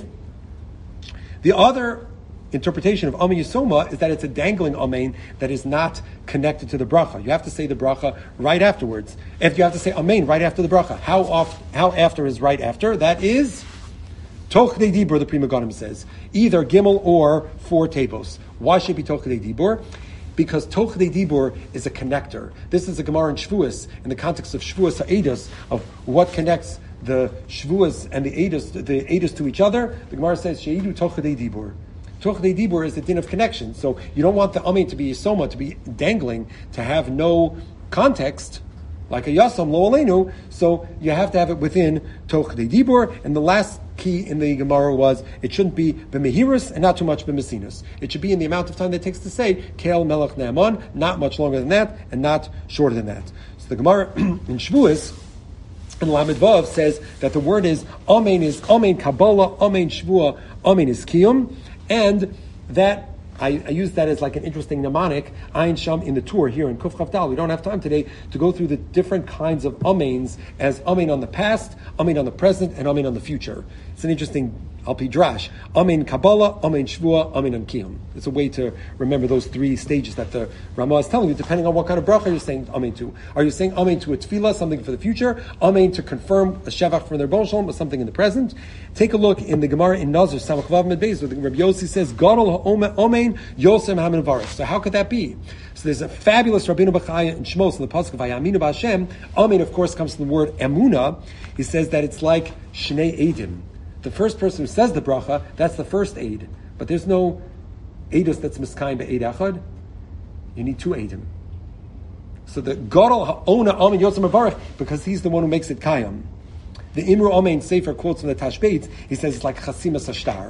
The other interpretation of Amen Yisoma is that it's a dangling Amen that is not connected to the bracha. You have to say the bracha right afterwards. If you have to say Amen right after the bracha, how off, how after is right after? That is Tochdei Dibur, the Pri Megadim says. Either Gimel or four tables. Why should it be Tochdei Dibur? Because Tochdei Dibur is a connector. This is a Gemara in Shavuos, in the context of Shavuos HaEdus, of what connects the Shavuos and the Edus, the Edus to each other. The Gemara says, Sheidu Tochdei Dibur. Tochdei Dibur is the din of connection. So you don't want the Amen to be Yisoma, to be dangling, to have no context, like a Yasam Lo Aleinu, so you have to have it within Tochdei Dibur. And the last key key in the Gemara was it shouldn't be b'mehirus and not too much b'mesinus. It should be in the amount of time that it takes to say Kel Melech Naaman, not much longer than that, and not shorter than that. So the Gemara in Shavuos, and Lamed Vav says that the word is Amen is Amen Kabbalah, Amen Shvua, Amen is Kiyum, and that I, I use that as like an interesting mnemonic, Ayin Sham in the tour here in Kuf Chavdal. We don't have time today to go through the different kinds of Amens as Amen on the past, Amen on the present, and Amen on the future. It's an interesting Alpi Drash. Amen Kabbalah, Amen Shvua, Amen on Kiyum. It's a way to remember those three stages that the Ramah is telling you, depending on what kind of bracha you're saying Amen to. Are you saying Amen to a tefillah, something for the future? Amen to confirm a shevach from their Rebbeinu Shalom, or something in the present? Take a look in the Gemara in Nazir, Samach Vav Med Beis, where the Rabbi Yossi says, Gadol Amen Yosem Hamen Varech. So how could that be? So there's a fabulous Rabbeinu Bachaya in Shmos in the pasuk of Vayaminu B'Hashem. Amen, of course, comes from the word Emuna. He says that it's like Shnei Eidim. The first person who says the bracha, that's the first aid. But there's no edus that's miskayim be'ed achad. You need two eidim. So the Gadol Ha'ona Amen Yosem Havarech, because he's the one who makes it kayam. The Imru Amen Sefer quotes from the Tashbetz, he says it's like Chasimas Ashtar.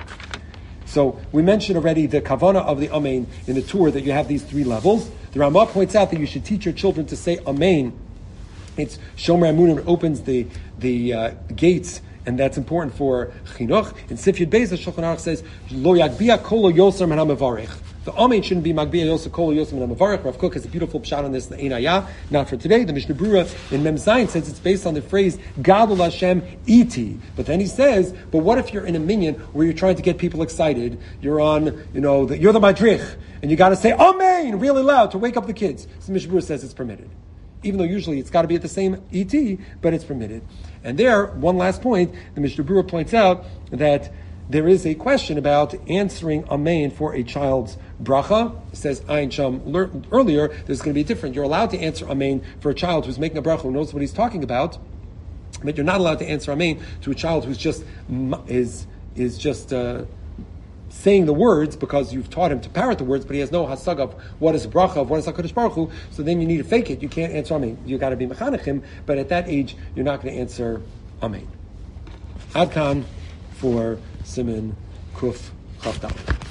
So we mentioned already the kavana of the Amen in the tour, that you have these three levels. The Ramah points out that you should teach your children to say Amen. It's Shomer Amunim, it opens the, the uh, gates, and that's important for chinuch. In Sif Yud Beis, the Shulchan Aruch says, Lo yagbia kol yoser min ha'mevarich. The Amen shouldn't be magbia yoser kol yoser min ha'mevarich. Rav Kook has a beautiful pshat on this in the Ein Hayah, not for today. The Mishnah Berurah in Mem Zayin says it's based on the phrase Gadol Hashem iti. But then he says, but what if you're in a minyan where you're trying to get people excited? You're on, you know, the, you're the madrich, and you got to say Amen really loud to wake up the kids. So the Mishnah Berurah says it's permitted. Even though usually it's got to be at the same E T, but it's permitted. And there, one last point, the Mishnah Berurah points out that there is a question about answering Amen for a child's bracha. It says Ayin Sham earlier, there's going to be different. You're allowed to answer Amen for a child who's making a bracha, who knows what he's talking about, but you're not allowed to answer Amen to a child who's just is is just uh, saying the words because you've taught him to parrot the words, but he has no hasag of what is a bracha, of what is HaKadosh Baruch Hu, so then you need to fake it. You can't answer Amen. You've got to be mechanech him, but at that age, you're not going to answer Amen. Adkan for Siman Kuf Chaf Daled.